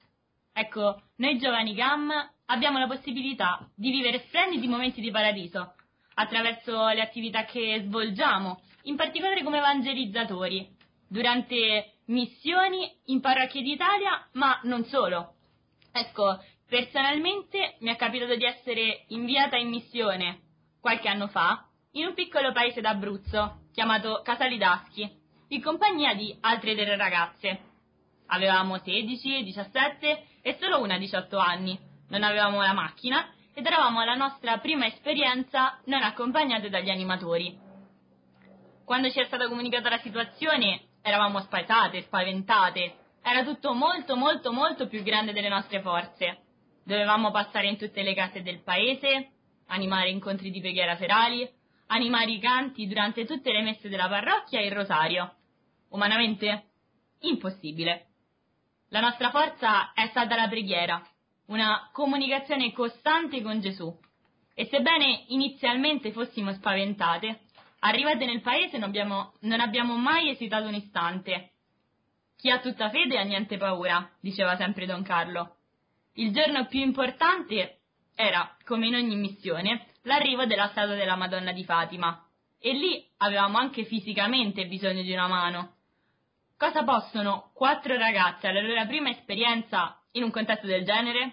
Ecco, noi giovani gamma abbiamo la possibilità di vivere splendidi momenti di paradiso attraverso le attività che svolgiamo, in particolare come evangelizzatori, durante missioni in parrocchie d'Italia, ma non solo. Ecco, personalmente mi è capitato di essere inviata in missione qualche anno fa in un piccolo paese d'Abruzzo chiamato Casalidaschi, in compagnia di altre tre ragazze. Avevamo sedici, diciassette e solo una diciotto anni, non avevamo la macchina ed eravamo alla nostra prima esperienza non accompagnate dagli animatori. Quando ci è stata comunicata la situazione eravamo spaesate, spaventate, era tutto molto molto molto più grande delle nostre forze. Dovevamo passare in tutte le case del paese, animare incontri di preghiera serali, animare i canti durante tutte le messe della parrocchia e il rosario. Umanamente impossibile. La nostra forza è stata la preghiera, una comunicazione costante con Gesù. E sebbene inizialmente fossimo spaventate, arrivate nel paese non abbiamo, non abbiamo mai esitato un istante. Chi ha tutta fede ha niente paura, diceva sempre Don Carlo. Il giorno più importante era, come in ogni missione, l'arrivo della statua della Madonna di Fatima. E lì avevamo anche fisicamente bisogno di una mano. Cosa possono quattro ragazze alla loro prima esperienza in un contesto del genere?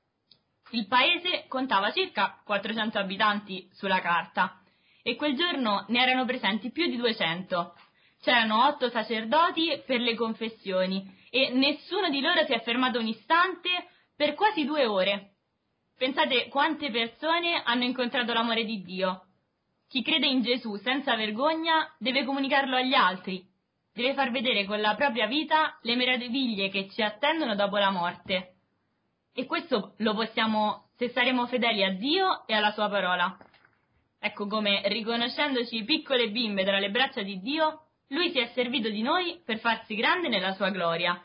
Il paese contava circa quattrocento abitanti sulla carta e quel giorno ne erano presenti più di duecento. C'erano otto sacerdoti per le confessioni e nessuno di loro si è fermato un istante per quasi due ore. Pensate quante persone hanno incontrato l'amore di Dio. Chi crede in Gesù senza vergogna deve comunicarlo agli altri, deve far vedere con la propria vita le meraviglie che ci attendono dopo la morte. E questo lo possiamo se saremo fedeli a Dio e alla sua parola. Ecco come, riconoscendoci piccole bimbe tra le braccia di Dio, Lui si è servito di noi per farsi grande nella sua gloria.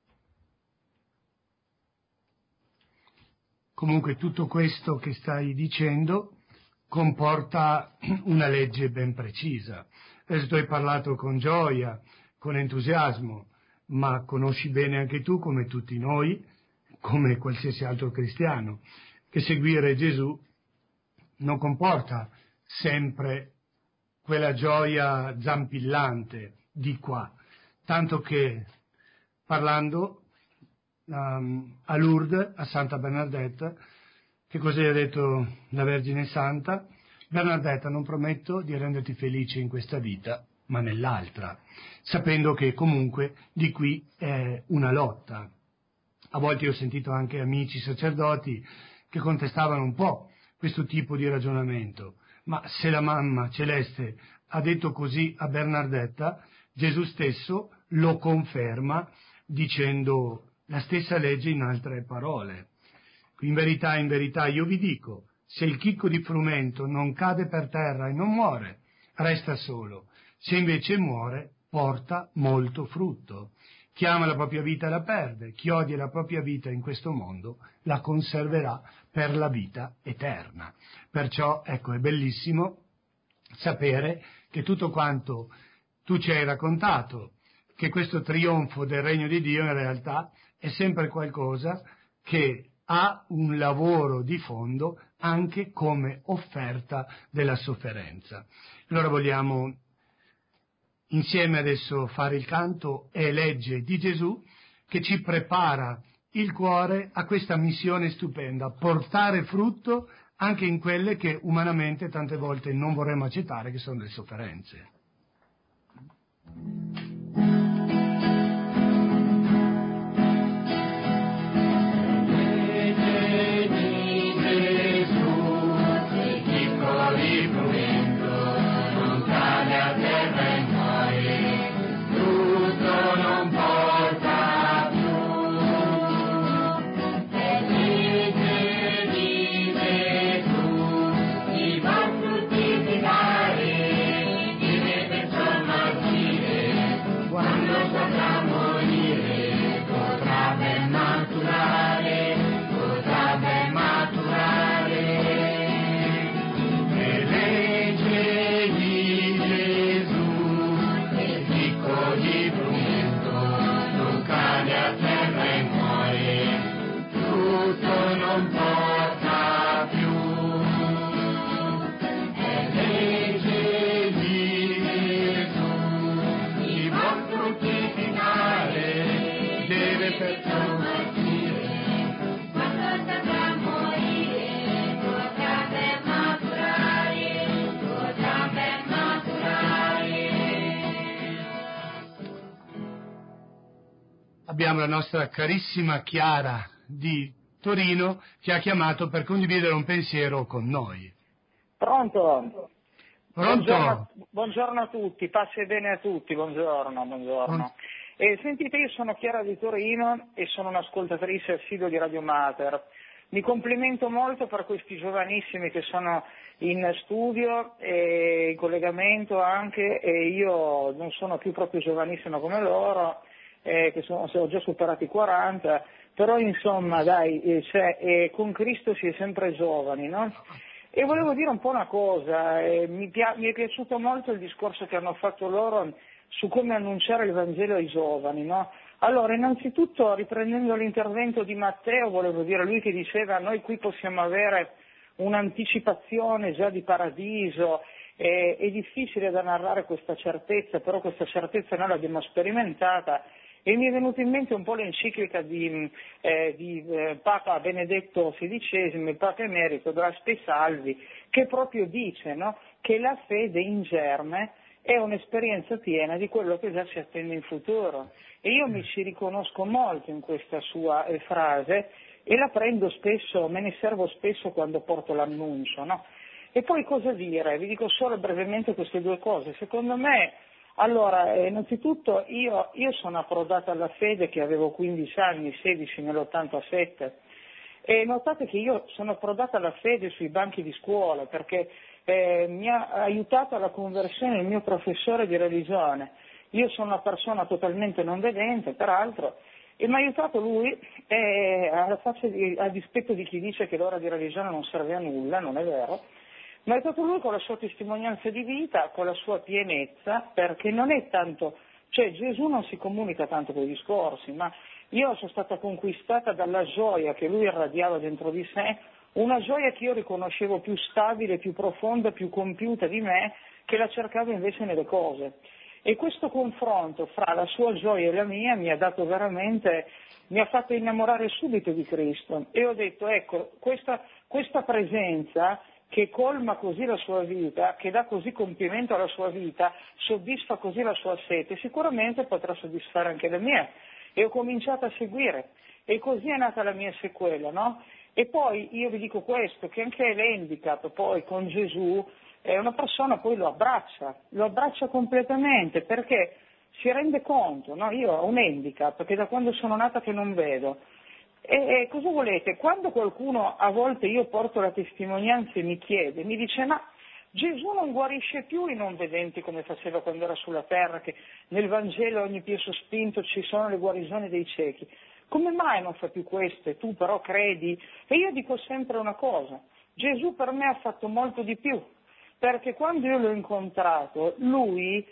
Comunque tutto questo che stai dicendo comporta una legge ben precisa. Adesso tu hai parlato con gioia, con entusiasmo, ma conosci bene anche tu, come tutti noi, come qualsiasi altro cristiano, che seguire Gesù non comporta sempre quella gioia zampillante di qua, tanto che parlando um, a Lourdes, a Santa Bernadetta, che così ha detto la Vergine Santa: Bernadetta, non prometto di renderti felice in questa vita, ma nell'altra, sapendo che comunque di qui è una lotta. A volte ho sentito anche amici sacerdoti che contestavano un po' questo tipo di ragionamento, ma se la mamma celeste ha detto così a Bernardetta, Gesù stesso lo conferma dicendo la stessa legge in altre parole. In verità, in verità io vi dico, se il chicco di frumento non cade per terra e non muore, resta solo, se invece muore, porta molto frutto. Chi ama la propria vita la perde, chi odia la propria vita in questo mondo la conserverà per la vita eterna. Perciò, ecco, è bellissimo sapere che tutto quanto tu ci hai raccontato, che questo trionfo del regno di Dio in realtà è sempre qualcosa che ha un lavoro di fondo anche come offerta della sofferenza. Allora vogliamo insieme adesso fare il canto e legge di Gesù che ci prepara il cuore a questa missione stupenda, portare frutto anche in quelle che umanamente tante volte non vorremmo accettare, che sono le sofferenze. Di per morire, quando saprà morire, potrà ben maturare, potrà ben maturare. Abbiamo la nostra carissima Chiara di Torino che ha chiamato per condividere un pensiero con noi. Pronto? Pronto? Buongiorno, buongiorno a tutti, pace bene a tutti, buongiorno, buongiorno. Eh, sentite, io sono Chiara di Torino e sono un'ascoltatrice assidua di Radio Mater. Mi complimento molto per questi giovanissimi che sono in studio e in collegamento anche, e io non sono più proprio giovanissimo come loro, eh, che sono, ho già superato i quaranta, però insomma dai, eh, cioè, eh, con Cristo si è sempre giovani, no? E volevo dire un po' una cosa, eh, mi, pia- mi è piaciuto molto il discorso che hanno fatto loro su come annunciare il Vangelo ai giovani, no? Allora, innanzitutto, riprendendo l'intervento di Matteo, volevo dire, lui che diceva noi qui possiamo avere un'anticipazione già di paradiso, eh, è difficile da narrare questa certezza, però questa certezza noi l'abbiamo sperimentata. E mi è venuta in mente un po' l'enciclica di, eh, di eh, Papa Benedetto sedicesimo, il Papa Emerito, Draspe Salvi, che proprio dice, no, che la fede in germe è un'esperienza piena di quello che già ci attende in futuro. E io mi ci riconosco molto in questa sua eh, frase e la prendo spesso, me ne servo spesso quando porto l'annuncio, no? E poi cosa dire? Vi dico solo brevemente queste due cose. Secondo me, allora, eh, innanzitutto io, io sono approdata alla fede che avevo quindici anni, sedici nell'ottantasette, e notate che io sono approdata alla fede sui banchi di scuola perché eh, mi ha aiutato alla conversione il mio professore di religione. Io sono una persona totalmente non vedente, peraltro, e mi ha aiutato lui, eh, alla faccia di, a dispetto di chi dice che l'ora di religione non serve a nulla, non è vero. Ma è stato lui con la sua testimonianza di vita, con la sua pienezza, perché non è tanto, cioè Gesù non si comunica tanto con i discorsi, ma io sono stata conquistata dalla gioia che lui irradiava dentro di sé, una gioia che io riconoscevo più stabile, più profonda, più compiuta di me, che la cercavo invece nelle cose. E questo confronto fra la sua gioia e la mia mi ha dato veramente, mi ha fatto innamorare subito di Cristo. E ho detto, ecco, questa, questa presenza che colma così la sua vita, che dà così compimento alla sua vita, soddisfa così la sua sete, sicuramente potrà soddisfare anche la mia. E ho cominciato a seguire, e così è nata la mia sequela, no? E poi io vi dico questo, che anche l'handicap poi con Gesù, eh, una persona poi lo abbraccia, lo abbraccia completamente, perché si rende conto, no? Io ho un handicap che da quando sono nata che non vedo. E, e cosa volete? Quando qualcuno, a volte io porto la testimonianza e mi chiede, mi dice ma Gesù non guarisce più i non vedenti come faceva quando era sulla terra, che nel Vangelo ogni piede sospinto ci sono le guarigioni dei ciechi. Come mai non fa più questo e tu però credi? E io dico sempre una cosa, Gesù per me ha fatto molto di più, perché quando io l'ho incontrato, lui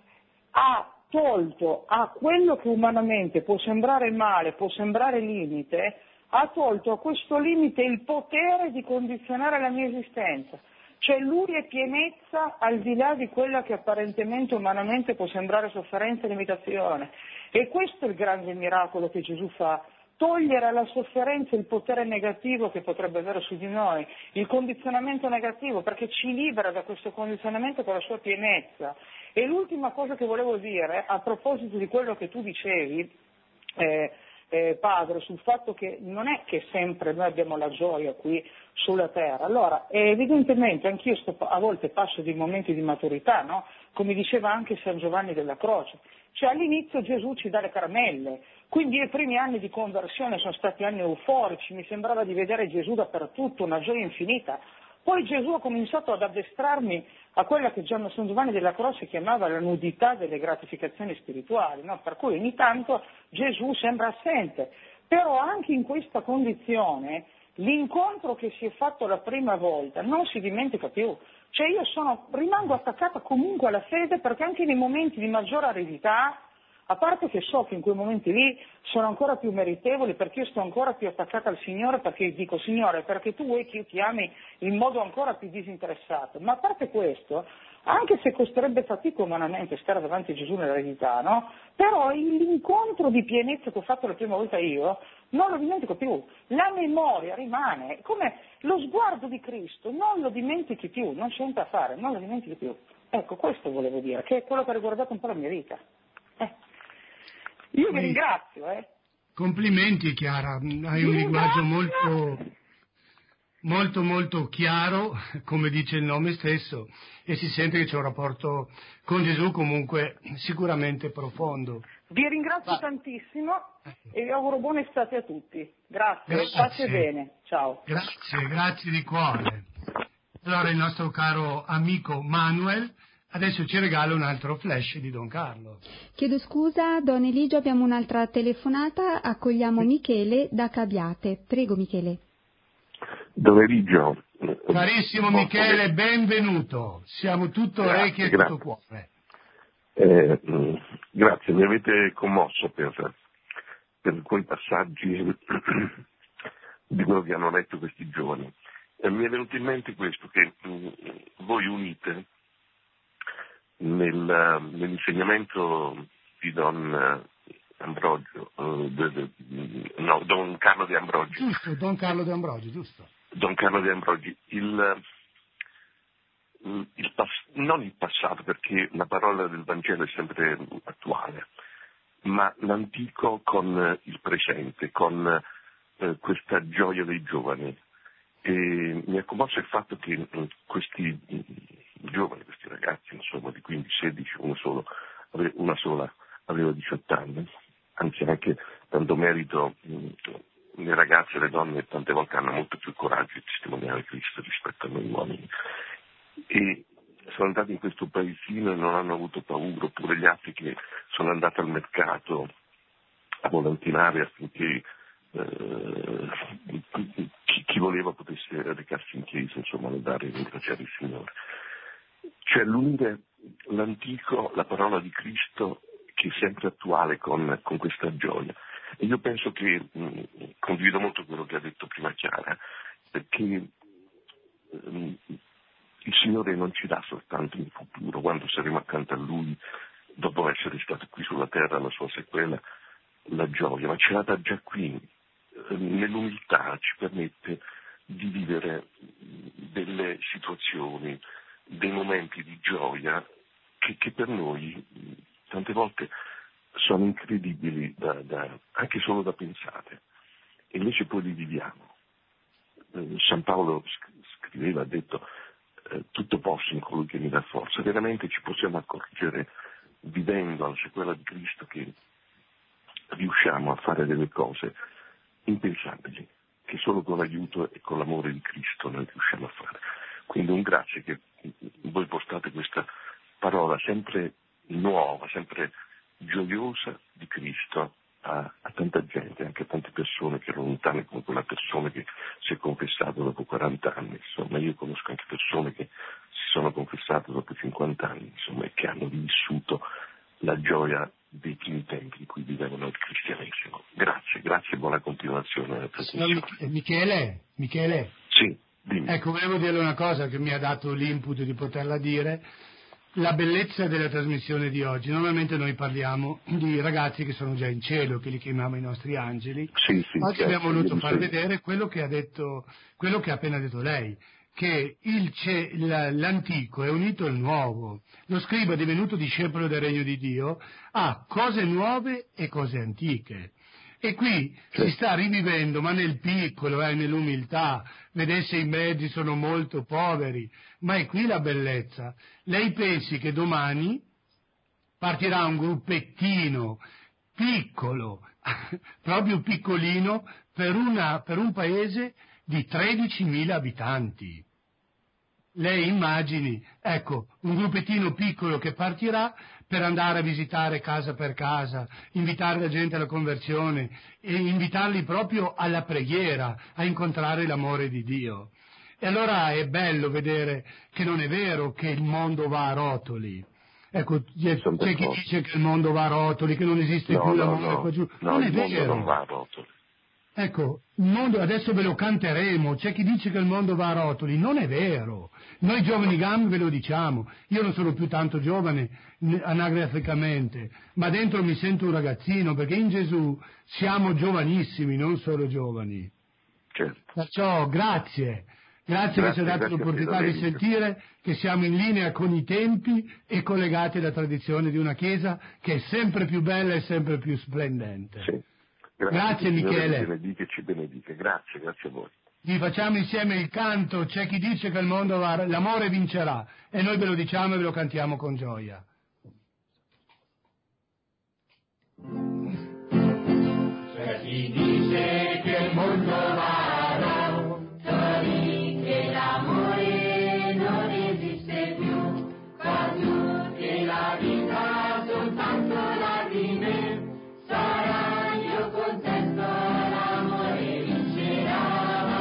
ha tolto a quello che umanamente può sembrare male, può sembrare limite, ha tolto a questo limite il potere di condizionare la mia esistenza. Cioè lui è pienezza al di là di quella che apparentemente umanamente può sembrare sofferenza e limitazione. E questo è il grande miracolo che Gesù fa, togliere alla sofferenza il potere negativo che potrebbe avere su di noi, il condizionamento negativo, perché ci libera da questo condizionamento con la sua pienezza. E l'ultima cosa che volevo dire, a proposito di quello che tu dicevi, eh, eh, padre, sul fatto che non è che sempre noi abbiamo la gioia qui sulla terra. Allora, eh, evidentemente anch'io sto, a volte passo dei momenti di maturità, no? Come diceva anche San Giovanni della Croce. Cioè all'inizio Gesù ci dà le caramelle, quindi i primi anni di conversione sono stati anni euforici, mi sembrava di vedere Gesù dappertutto, una gioia infinita. Poi Gesù ha cominciato ad addestrarmi a quella che San Giovanni della Croce chiamava la nudità delle gratificazioni spirituali, no? Per cui ogni tanto Gesù sembra assente, però anche in questa condizione l'incontro che si è fatto la prima volta non si dimentica più. Cioè io sono, rimango attaccata comunque alla fede perché anche nei momenti di maggiore aridità, a parte che so che in quei momenti lì sono ancora più meritevoli perché io sto ancora più attaccata al Signore, perché dico Signore perché tu vuoi che io ti ami in modo ancora più disinteressato, ma a parte questo anche se costerebbe fatica umanamente stare davanti a Gesù nell'eredità, no? Però l'incontro di pienezza che ho fatto la prima volta io non lo dimentico più, la memoria rimane, come lo sguardo di Cristo, non lo dimentichi più, non c'è niente da fare, non lo dimentichi più. Ecco, questo volevo dire, che è quello che ha riguardato un po' la mia vita. Eh. Io vi ringrazio, eh. Complimenti Chiara, hai un linguaggio molto, molto molto chiaro, come dice il nome stesso, e si sente che c'è un rapporto con Gesù comunque sicuramente profondo. Vi ringrazio Va. tantissimo e vi auguro buona estate a tutti. Grazie, grazie. Pace bene, ciao. Grazie, grazie di cuore. Allora il nostro caro amico Manuel adesso ci regala un altro flash di Don Carlo. Chiedo scusa, Don Eligio, abbiamo un'altra telefonata, accogliamo sì. Michele da Cabiate. Prego Michele. Don Eligio. Carissimo Michele, che... benvenuto. Siamo tutto orecchie e tutto cuore. Eh, grazie, mi avete commosso per, per quei passaggi di quello che hanno letto questi giovani. Eh, mi è venuto in mente questo, che mh, voi unite nel, nell'insegnamento di Don Ambrogio, uh, de, de, no, Don Carlo di Ambrogio. Giusto, Don Carlo di Ambrogio, giusto. Don Carlo di Ambrogio, il, il pass- non il passato, perché la parola del Vangelo è sempre attuale, ma l'antico con il presente, con eh, questa gioia dei giovani. E mi ha commosso il fatto che mh, questi mh, giovani, questi ragazzi, insomma, di quindici sedici, uno solo, una sola aveva diciotto anni, anzi anche dando merito mh, le ragazze e le donne tante volte hanno molto più coraggio di testimoniare Cristo rispetto a noi uomini. E sono andati in questo paesino e non hanno avuto paura, oppure gli altri che sono andati al mercato a volantinare affinché eh, chi, chi voleva potesse recarsi in chiesa, insomma, lodare e ringraziare il Signore. Cioè l'unire l'antico, la parola di Cristo, che è sempre attuale con, con questa gioia. E io penso che, mh, condivido molto quello che ha detto prima Chiara, perché mh, il Signore non ci dà soltanto in futuro, quando saremo accanto a Lui, dopo essere stato qui sulla terra, la sua sequela, la gioia, ma ce la dà già qui, nell'umiltà ci permette di vivere delle situazioni, dei momenti di gioia che, che per noi tante volte sono incredibili, da, da, anche solo da pensare, e invece poi li viviamo. Eh, San Paolo scriveva, ha detto, eh, tutto posso in colui che mi dà forza. Veramente ci possiamo accorgere, vivendo alla sequela di Cristo, che riusciamo a fare delle cose impensabili, che solo con l'aiuto e con l'amore di Cristo noi riusciamo a fare. Quindi un grazie che voi portate questa parola sempre nuova, sempre gioiosa di Cristo a, a tanta gente, anche a tante persone che erano lontane, come quella persona che si è confessato dopo quaranta anni. Insomma, io conosco anche persone che si sono confessate dopo cinquanta anni, insomma, e che hanno vissuto la gioia dei primi tempi in cui vivevano il cristianesimo. Grazie, grazie e buona continuazione. Michele, Michele. Sì, dimmi. Ecco, volevo dirle una cosa che mi ha dato l'input di poterla dire. La bellezza della trasmissione di oggi, normalmente noi parliamo di ragazzi che sono già in cielo, che li chiamiamo i nostri angeli. Sì, sì, oggi certo, abbiamo voluto far sì. vedere quello che ha detto, quello che ha appena detto lei, che il, l'antico è unito al nuovo. Lo scriba, divenuto discepolo del regno di Dio, ha cose nuove e cose antiche. E qui si sta rivivendo, ma nel piccolo, eh, nell'umiltà. Vedesse i mezzi sono molto poveri, ma è qui la bellezza. Lei pensi che domani partirà un gruppettino piccolo, proprio piccolino, per, una, per un paese di tredicimila abitanti. Lei immagini, ecco, un gruppettino piccolo che partirà per andare a visitare casa per casa, invitare la gente alla conversione e invitarli proprio alla preghiera, a incontrare l'amore di Dio. E allora è bello vedere che non è vero che il mondo va a rotoli. Ecco, c'è chi dice che il mondo va a rotoli, che non esiste no, più no, l'amore no, qua giù. No, non è il vero. mondo non va a rotoli. Ecco, il mondo, adesso ve lo canteremo, c'è chi dice che il mondo va a rotoli, non è vero, Noi giovani gambe ve lo diciamo, io non sono più tanto giovane anagraficamente, ma dentro mi sento un ragazzino, perché in Gesù siamo giovanissimi, non solo giovani. Certo. Perciò grazie, grazie, grazie che ci ha dato l'opportunità di sentire che siamo in linea con i tempi e collegati alla tradizione di una Chiesa che è sempre più bella e sempre più splendente. Sì. Grazie, grazie Michele. Ci benedica e ci benedica. Grazie, grazie a voi. Vi facciamo insieme il canto, c'è chi dice che il mondo va, l'amore vincerà, e noi ve lo diciamo e ve lo cantiamo con gioia. C'è chi dice che il mondo va, che l'amore non esiste più, fa giù che la vita soltanto lacrime, sarà io contento, l'amore vincerà.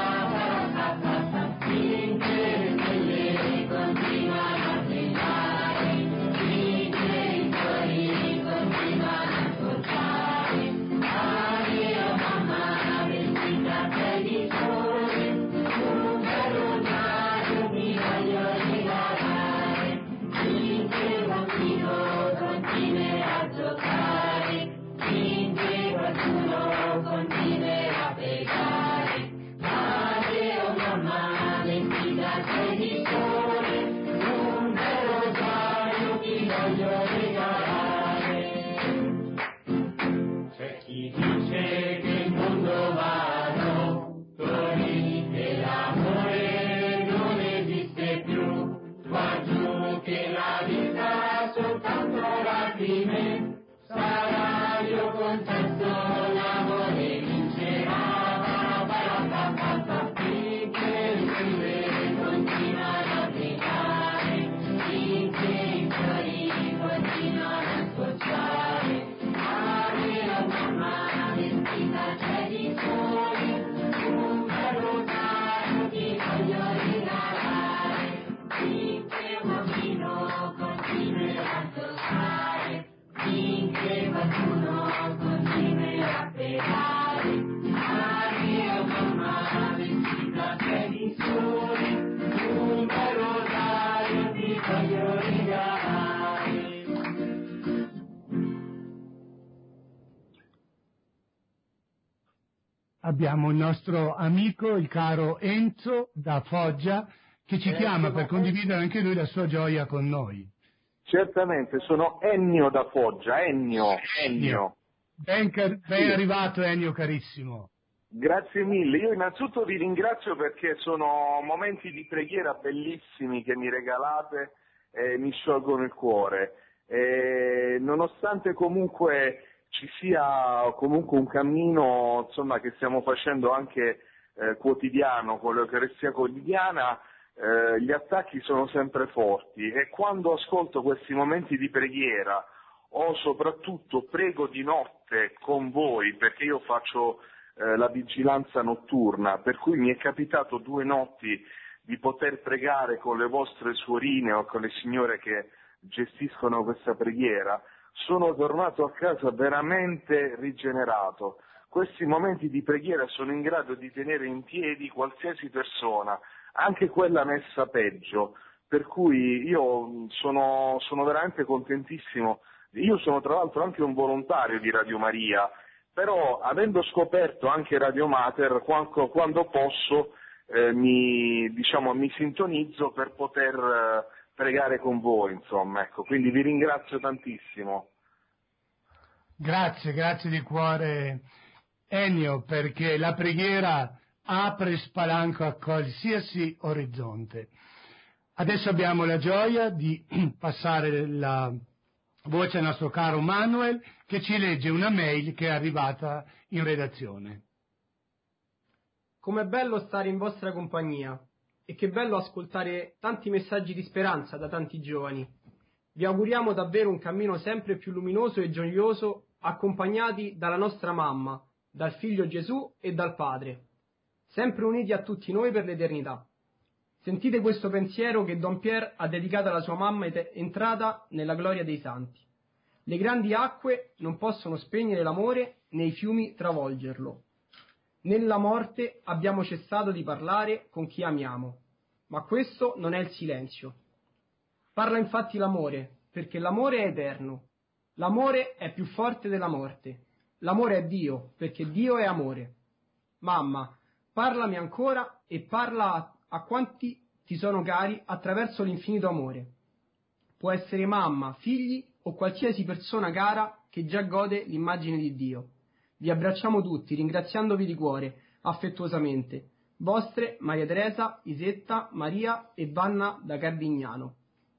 Abbiamo il nostro amico, il caro Enzo da Foggia, che ci chiama per condividere anche lui la sua gioia con noi. Certamente, sono Ennio da Foggia, Ennio, Ennio. Ben, car- ben sì. Arrivato Ennio carissimo. Grazie mille, io innanzitutto vi ringrazio perché sono momenti di preghiera bellissimi che mi regalate e mi sciolgono il cuore. E nonostante comunque ci sia comunque un cammino, insomma, che stiamo facendo anche eh, quotidiano con l'Eucaristia quotidiana, eh, gli attacchi sono sempre forti e quando ascolto questi momenti di preghiera o soprattutto prego di notte con voi, perché io faccio eh, la vigilanza notturna, per cui mi è capitato due notti di poter pregare con le vostre suorine o con le signore che gestiscono questa preghiera, sono tornato a casa veramente rigenerato. Questi momenti di preghiera sono in grado di tenere in piedi qualsiasi persona, anche quella messa peggio, per cui io sono, sono veramente contentissimo. Io sono tra l'altro anche un volontario di Radio Maria, però avendo scoperto anche Radio Mater, quando, quando posso eh, mi, diciamo, mi sintonizzo per poter eh, pregare con voi, insomma, ecco, quindi vi ringrazio tantissimo. Grazie, grazie di cuore Ennio, perché la preghiera apre spalanco a qualsiasi orizzonte. Adesso abbiamo la gioia di passare la voce al nostro caro Manuel, che ci legge una mail che è arrivata in redazione. Com'è bello stare in vostra compagnia e che bello ascoltare tanti messaggi di speranza da tanti giovani. Vi auguriamo davvero un cammino sempre più luminoso e gioioso, accompagnati dalla nostra mamma, dal figlio Gesù e dal Padre, sempre uniti a tutti noi per l'eternità. Sentite questo pensiero che Don Pierre ha dedicato alla sua mamma entrata nella gloria dei santi. Le grandi acque non possono spegnere l'amore né i fiumi travolgerlo. Nella morte abbiamo cessato di parlare con chi amiamo, ma questo non è il silenzio. Parla infatti l'amore, perché l'amore è eterno. L'amore è più forte della morte. L'amore è Dio, perché Dio è amore. Mamma, parlami ancora e parla a, a quanti ti sono cari attraverso l'infinito amore. Può essere mamma, figli o qualsiasi persona cara che già gode l'immagine di Dio. Vi abbracciamo tutti, ringraziandovi di cuore, affettuosamente. Vostre Maria Teresa, Isetta, Maria e Vanna da Cardignano.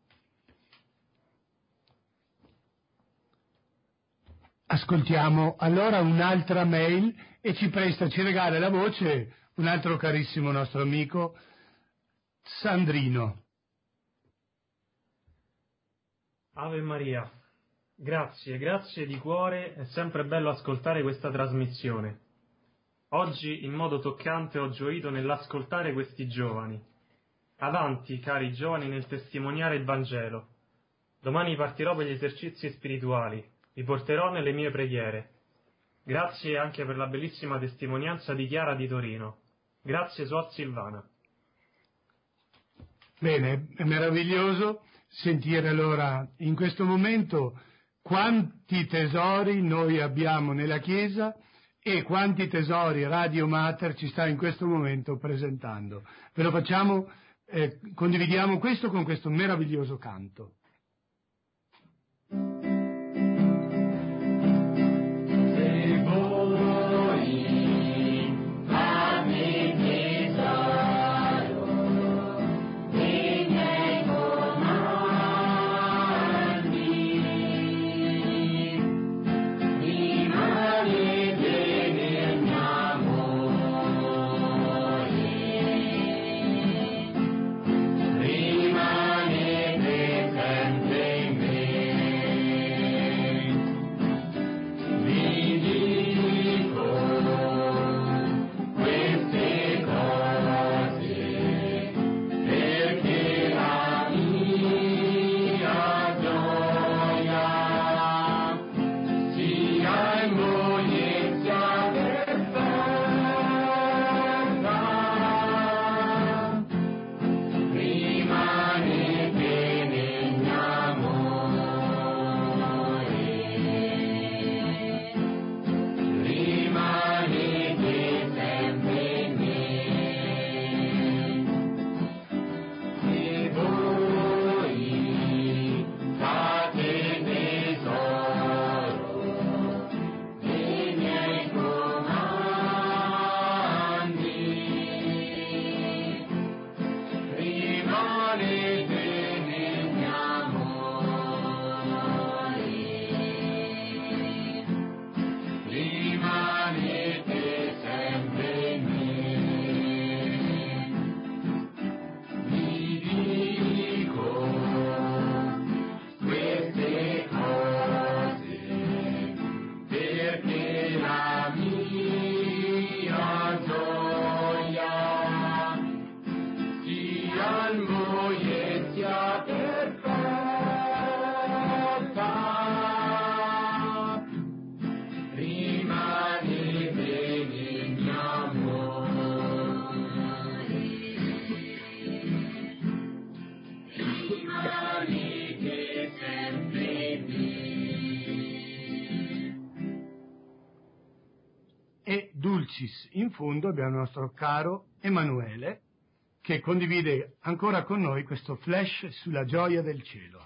Ascoltiamo allora un'altra mail e ci presta, ci regala la voce un altro carissimo nostro amico, Sandrino. Ave Maria, grazie, grazie di cuore, è sempre bello ascoltare questa trasmissione. Oggi in modo toccante ho gioito nell'ascoltare questi giovani. Avanti, cari giovani, nel testimoniare il Vangelo. Domani partirò per gli esercizi spirituali, vi porterò nelle mie preghiere. Grazie anche per la bellissima testimonianza di Chiara di Torino. Grazie, Suor Silvana. Bene, è meraviglioso sentire allora in questo momento quanti tesori noi abbiamo nella Chiesa e quanti tesori Radio Mater ci sta in questo momento presentando. Ve lo facciamo, eh, condividiamo questo con questo meraviglioso canto. In fondo abbiamo il nostro caro Emanuele che condivide ancora con noi questo flash sulla gioia del cielo.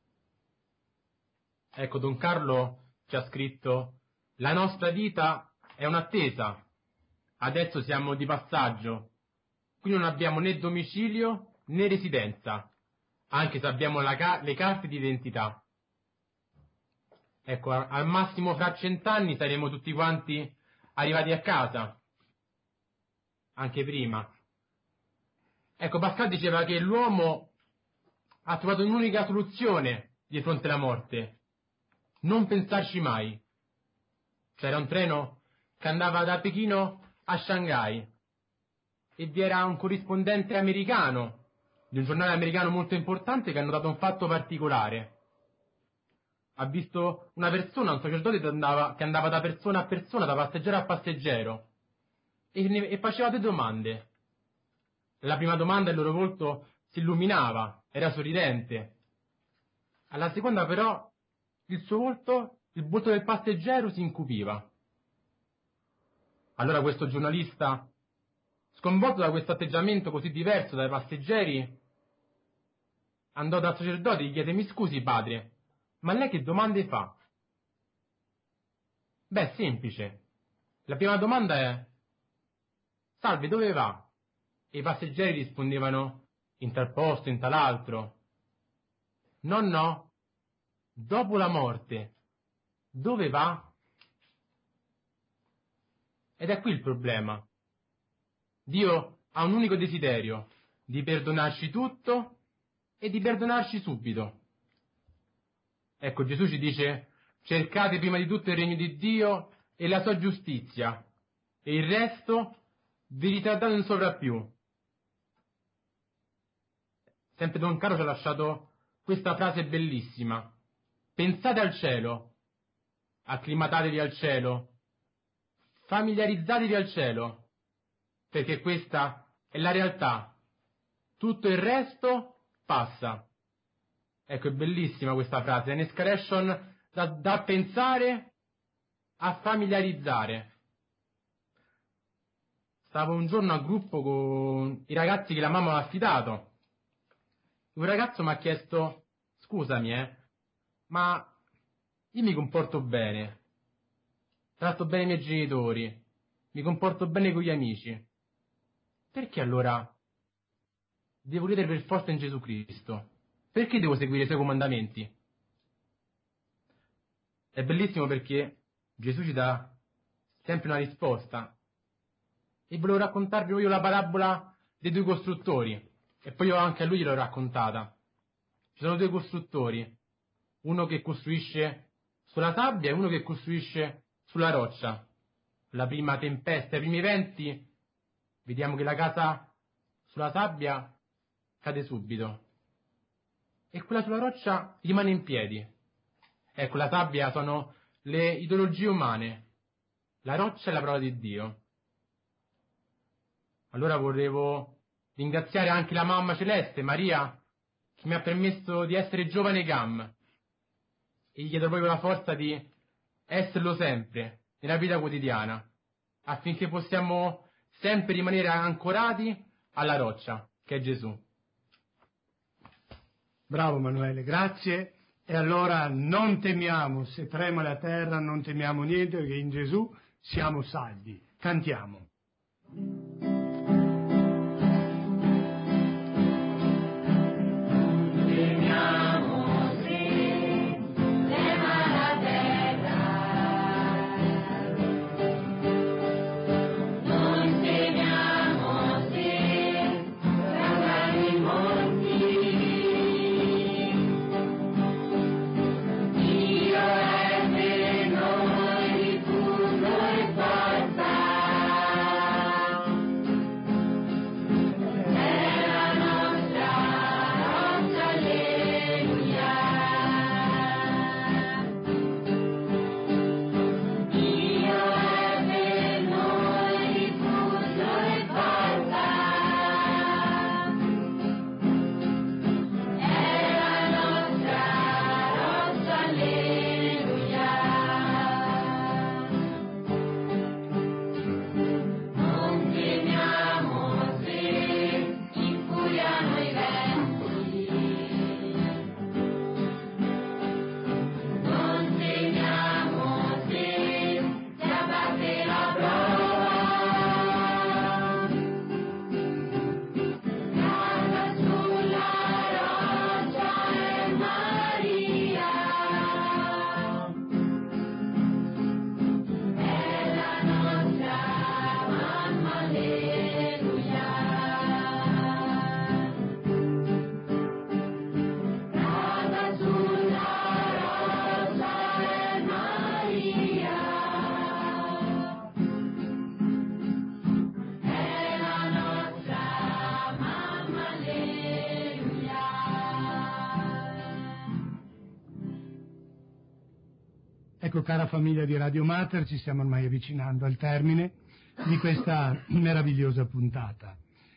Ecco, Don Carlo ci ha scritto: la nostra vita è un'attesa, adesso siamo di passaggio, qui non abbiamo né domicilio né residenza, anche se abbiamo la ca- le carte di identità. Ecco, al massimo fra cent'anni saremo tutti quanti arrivati a casa, anche prima. Ecco, Pascal diceva che l'uomo ha trovato un'unica soluzione di fronte alla morte: non pensarci mai. C'era un treno che andava da Pechino a Shanghai e vi era un corrispondente americano di un giornale americano molto importante che ha notato un fatto particolare. Ha visto una persona, un sacerdote che andava, che andava da persona a persona, da passeggero a passeggero, e, ne, e faceva due domande. Alla prima domanda il loro volto si illuminava, era sorridente. Alla seconda però il suo volto, il volto del passeggero si incupiva. Allora questo giornalista, sconvolto da questo atteggiamento così diverso dai passeggeri, andò dal sacerdote e gli chiese: mi scusi padre, ma lei che domande fa? Beh, semplice. La prima domanda è: salve, dove va? E i passeggeri rispondevano: in tal posto, in tal altro. No, no, dopo la morte, dove va? Ed è qui il problema. Dio ha un unico desiderio: di perdonarci tutto e di perdonarci subito. Ecco, Gesù ci dice: cercate prima di tutto il regno di Dio e la sua giustizia, e il resto vi ritrattate in sovrappiù. Sempre Don Carlo ci ha lasciato questa frase bellissima: pensate al cielo, acclimatatevi al cielo, familiarizzatevi al cielo, perché questa è la realtà. Tutto il resto passa. Ecco, è bellissima questa frase, è un'escalation da, da pensare a familiarizzare. Stavo un giorno a gruppo con i ragazzi che la mamma aveva affidato. Un ragazzo mi ha chiesto: scusami, eh, ma io mi comporto bene, tratto bene i miei genitori, mi comporto bene con gli amici, perché allora devo credere per forza in Gesù Cristo? Perché devo seguire i suoi comandamenti? È bellissimo perché Gesù ci dà sempre una risposta. E volevo raccontarvi io la parabola dei due costruttori, e poi io anche a lui gliel'ho raccontata. Ci sono due costruttori, uno che costruisce sulla sabbia e uno che costruisce sulla roccia. La prima tempesta, i primi venti, vediamo che la casa sulla sabbia cade subito, e quella sulla roccia rimane in piedi. Ecco, la sabbia sono le ideologie umane, la roccia è la parola di Dio. Allora volevo ringraziare anche la mamma celeste, Maria, che mi ha permesso di essere giovane Gam, e gli chiedo proprio la forza di esserlo sempre, nella vita quotidiana, affinché possiamo sempre rimanere ancorati alla roccia, che è Gesù. Bravo Manuele, grazie. E allora non temiamo, se trema la terra non temiamo niente, perché in Gesù siamo salvi. Cantiamo. Ecco, cara famiglia di Radio Mater, ci stiamo ormai avvicinando al termine di questa meravigliosa puntata.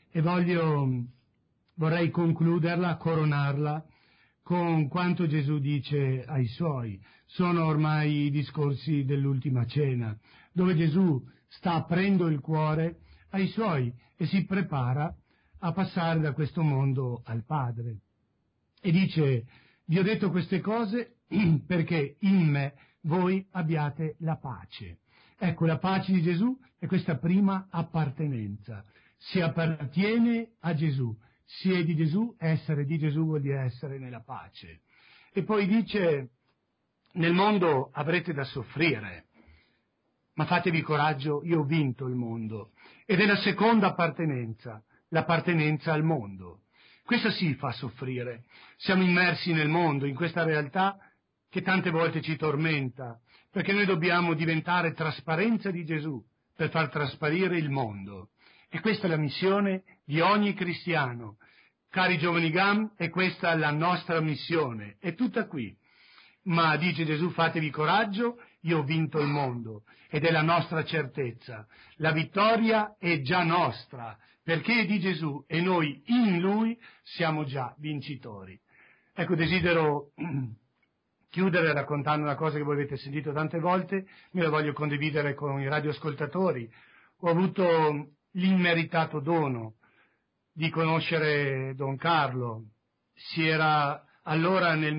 e voglio, vorrei concluderla, coronarla con quanto Gesù dice ai Suoi. Sono ormai i discorsi dell'ultima cena, dove Gesù sta aprendo il cuore ai Suoi e si prepara a passare da questo mondo al Padre. E dice: vi ho detto queste cose perché in me voi abbiate la pace. Ecco, la pace di Gesù è questa prima appartenenza. Si appartiene a Gesù, si è di Gesù, essere di Gesù vuol dire essere nella pace. E poi dice: nel mondo avrete da soffrire, ma fatevi coraggio, io ho vinto il mondo. Ed è la seconda appartenenza, l'appartenenza al mondo. Questa sì fa soffrire. Siamo immersi nel mondo, in questa realtà che tante volte ci tormenta, perché noi dobbiamo diventare trasparenza di Gesù per far trasparire il mondo. E questa è la missione di ogni cristiano. Cari giovani G A M, è questa la nostra missione, è tutta qui. Ma dice Gesù: fatevi coraggio, io ho vinto il mondo. Ed è la nostra certezza. La vittoria è già nostra, perché è di Gesù e noi in Lui siamo già vincitori. Ecco, desidero chiudere raccontando una cosa che voi avete sentito tante volte, me la voglio condividere con i radioascoltatori. Ho avuto l'immeritato dono di conoscere Don Carlo. Si era allora nel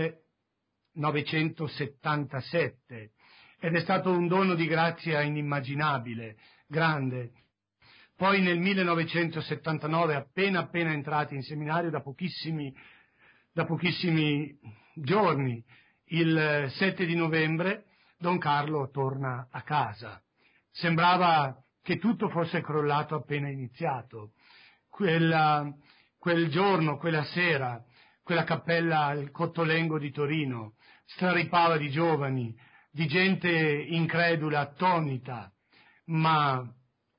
millenovecentosettantasette ed è stato un dono di grazia inimmaginabile, grande. Poi nel millenovecentosettantanove, appena appena entrati in seminario, da pochissimi, da pochissimi giorni, il sette di novembre, Don Carlo torna a casa. Sembrava che tutto fosse crollato appena iniziato. Quella, quel giorno, quella sera, quella cappella al Cottolengo di Torino straripava di giovani, di gente incredula, attonita, ma,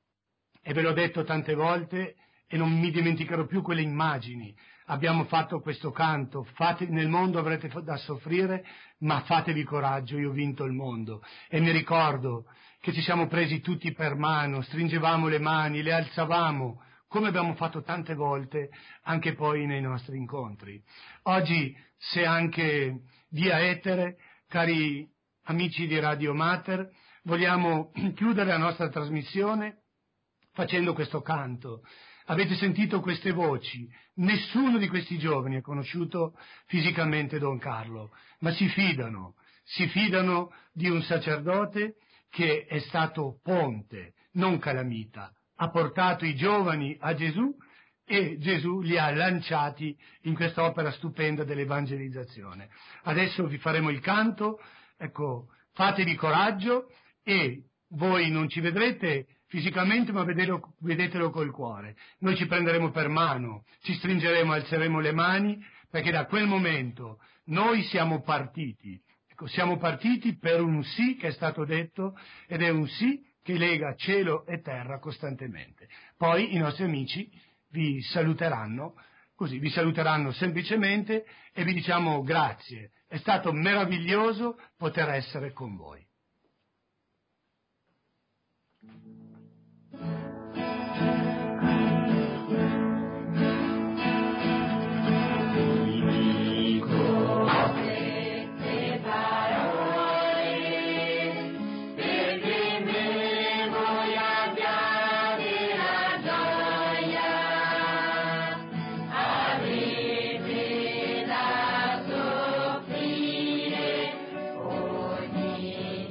e ve l'ho detto tante volte e non mi dimenticherò più quelle immagini, abbiamo fatto questo canto: fate, nel mondo avrete da soffrire, ma fatevi coraggio, io ho vinto il mondo. E mi ricordo che ci siamo presi tutti per mano, stringevamo le mani, le alzavamo, come abbiamo fatto tante volte anche poi nei nostri incontri. Oggi, se anche via etere, cari amici di Radio Mater, vogliamo chiudere la nostra trasmissione facendo questo canto. Avete sentito queste voci? Nessuno di questi giovani ha conosciuto fisicamente Don Carlo, ma si fidano, si fidano di un sacerdote che è stato ponte, non calamita. Ha portato i giovani a Gesù e Gesù li ha lanciati in quest'opera stupenda dell'evangelizzazione. Adesso vi faremo il canto, ecco, fatevi coraggio e voi non ci vedrete fisicamente, ma vedetelo, vedetelo col cuore. Noi ci prenderemo per mano, ci stringeremo, alzeremo le mani, perché da quel momento noi siamo partiti. Ecco, siamo partiti per un sì che è stato detto, ed è un sì che lega cielo e terra costantemente. Poi i nostri amici vi saluteranno, così, vi saluteranno semplicemente e vi diciamo grazie. È stato meraviglioso poter essere con voi. Ogni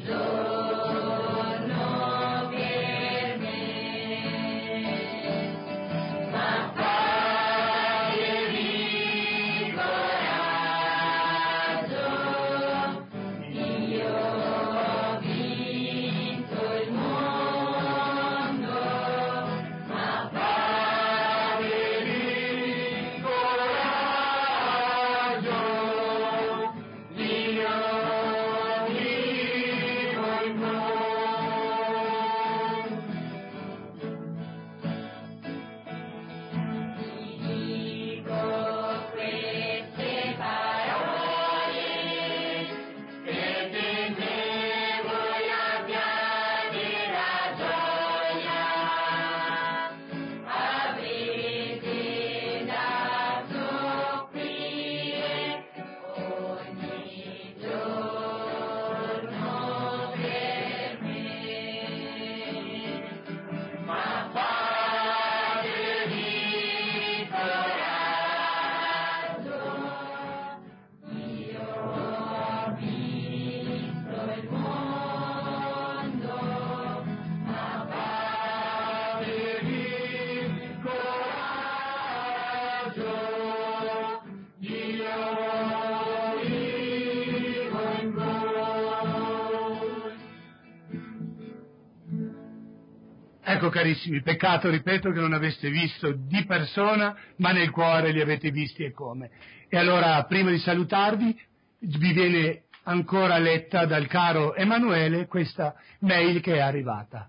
Ecco carissimi, peccato, ripeto, che non aveste visto di persona, ma nel cuore li avete visti e come. E allora, prima di salutarvi, vi viene ancora letta dal caro Emanuele questa mail che è arrivata.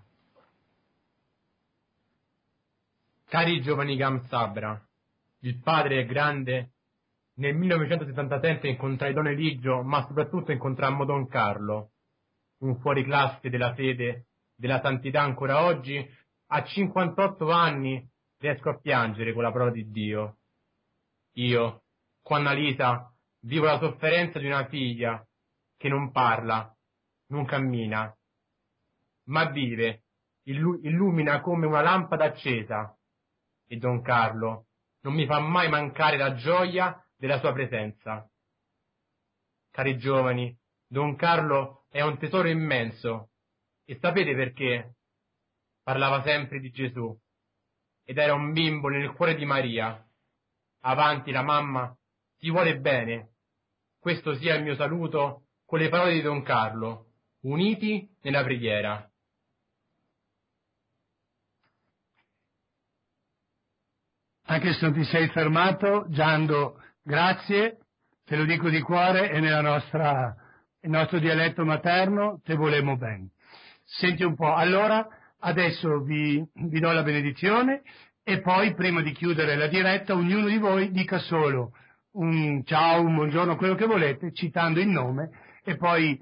Cari giovani Gam Sabra, il padre è grande. Nel millenovecentosettantasette incontrai Don Eligio, ma soprattutto incontrammo Don Carlo, un fuoriclasse della fede, della santità ancora oggi. A cinquantotto anni riesco a piangere con la parola di Dio. Io, con Annalisa, vivo la sofferenza di una figlia che non parla, non cammina, ma vive, illu- illumina come una lampada accesa. E Don Carlo non mi fa mai mancare la gioia della sua presenza. Cari giovani, Don Carlo è un tesoro immenso. E sapete perché? Parlava sempre di Gesù ed era un bimbo nel cuore di Maria. Avanti, la mamma ti vuole bene. Questo sia il mio saluto con le parole di Don Carlo, uniti nella preghiera. Anche se non ti sei fermato, Giando, grazie, te lo dico di cuore e nella nostra, il nostro dialetto materno, te volemo bene. Senti un po', allora adesso vi, vi do la benedizione e poi prima di chiudere la diretta ognuno di voi dica solo un ciao, un buongiorno, quello che volete, citando il nome e poi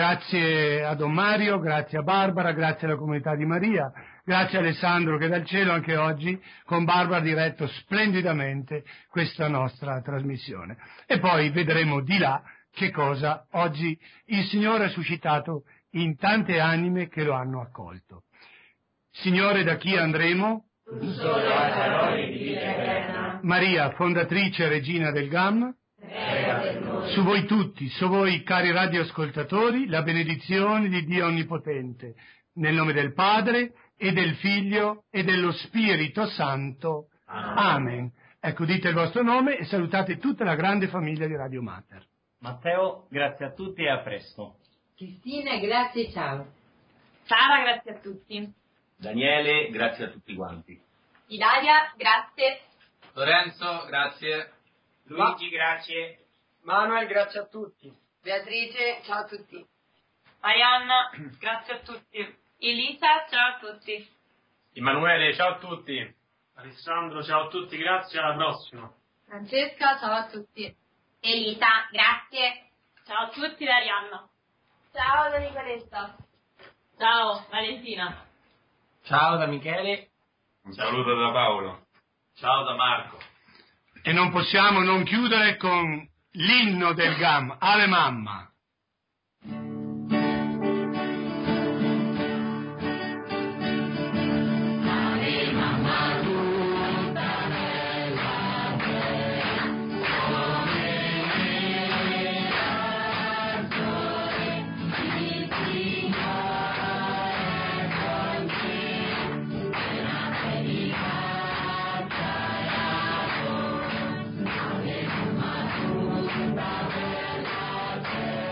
grazie a Don Mario, grazie a Barbara, grazie alla comunità di Maria, grazie a Alessandro che dal cielo anche oggi con Barbara ha diretto splendidamente questa nostra trasmissione. E poi vedremo di là che cosa oggi il Signore ha suscitato in tante anime che lo hanno accolto. Signore, da chi andremo? Tu solo hai parole di vita eterna. Maria, fondatrice e regina del G A M, prega per noi. Su voi tutti, su voi cari radioascoltatori, la benedizione di Dio Onnipotente, nel nome del Padre e del Figlio e dello Spirito Santo. Amen. Amen. Ecco, dite il vostro nome e salutate tutta la grande famiglia di Radio Mater. Matteo, grazie a tutti e a presto. Cristina, grazie, ciao. Sara, grazie a tutti. Daniele, grazie a tutti quanti. Ilaria, grazie. Lorenzo, grazie. Luigi, grazie. Manuel, grazie a tutti. Beatrice, ciao a tutti. Marianna, grazie a tutti. Elisa, ciao a tutti. Emanuele, ciao a tutti. Alessandro, ciao a tutti, grazie, alla prossima. Francesca, ciao a tutti. Elisa, grazie. Ciao a tutti da Arianna. Ciao da Nicoletta. Ciao Valentina. Ciao da Michele. Un saluto da Paolo. Ciao da Marco. E non possiamo non chiudere con l'inno del G A M, Ave Mamma. Ave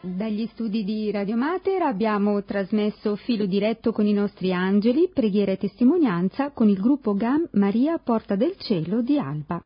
Dagli studi di Radio Mater abbiamo trasmesso Filo diretto con i nostri angeli, preghiera e testimonianza con il gruppo G A M Maria Porta del Cielo di Alba.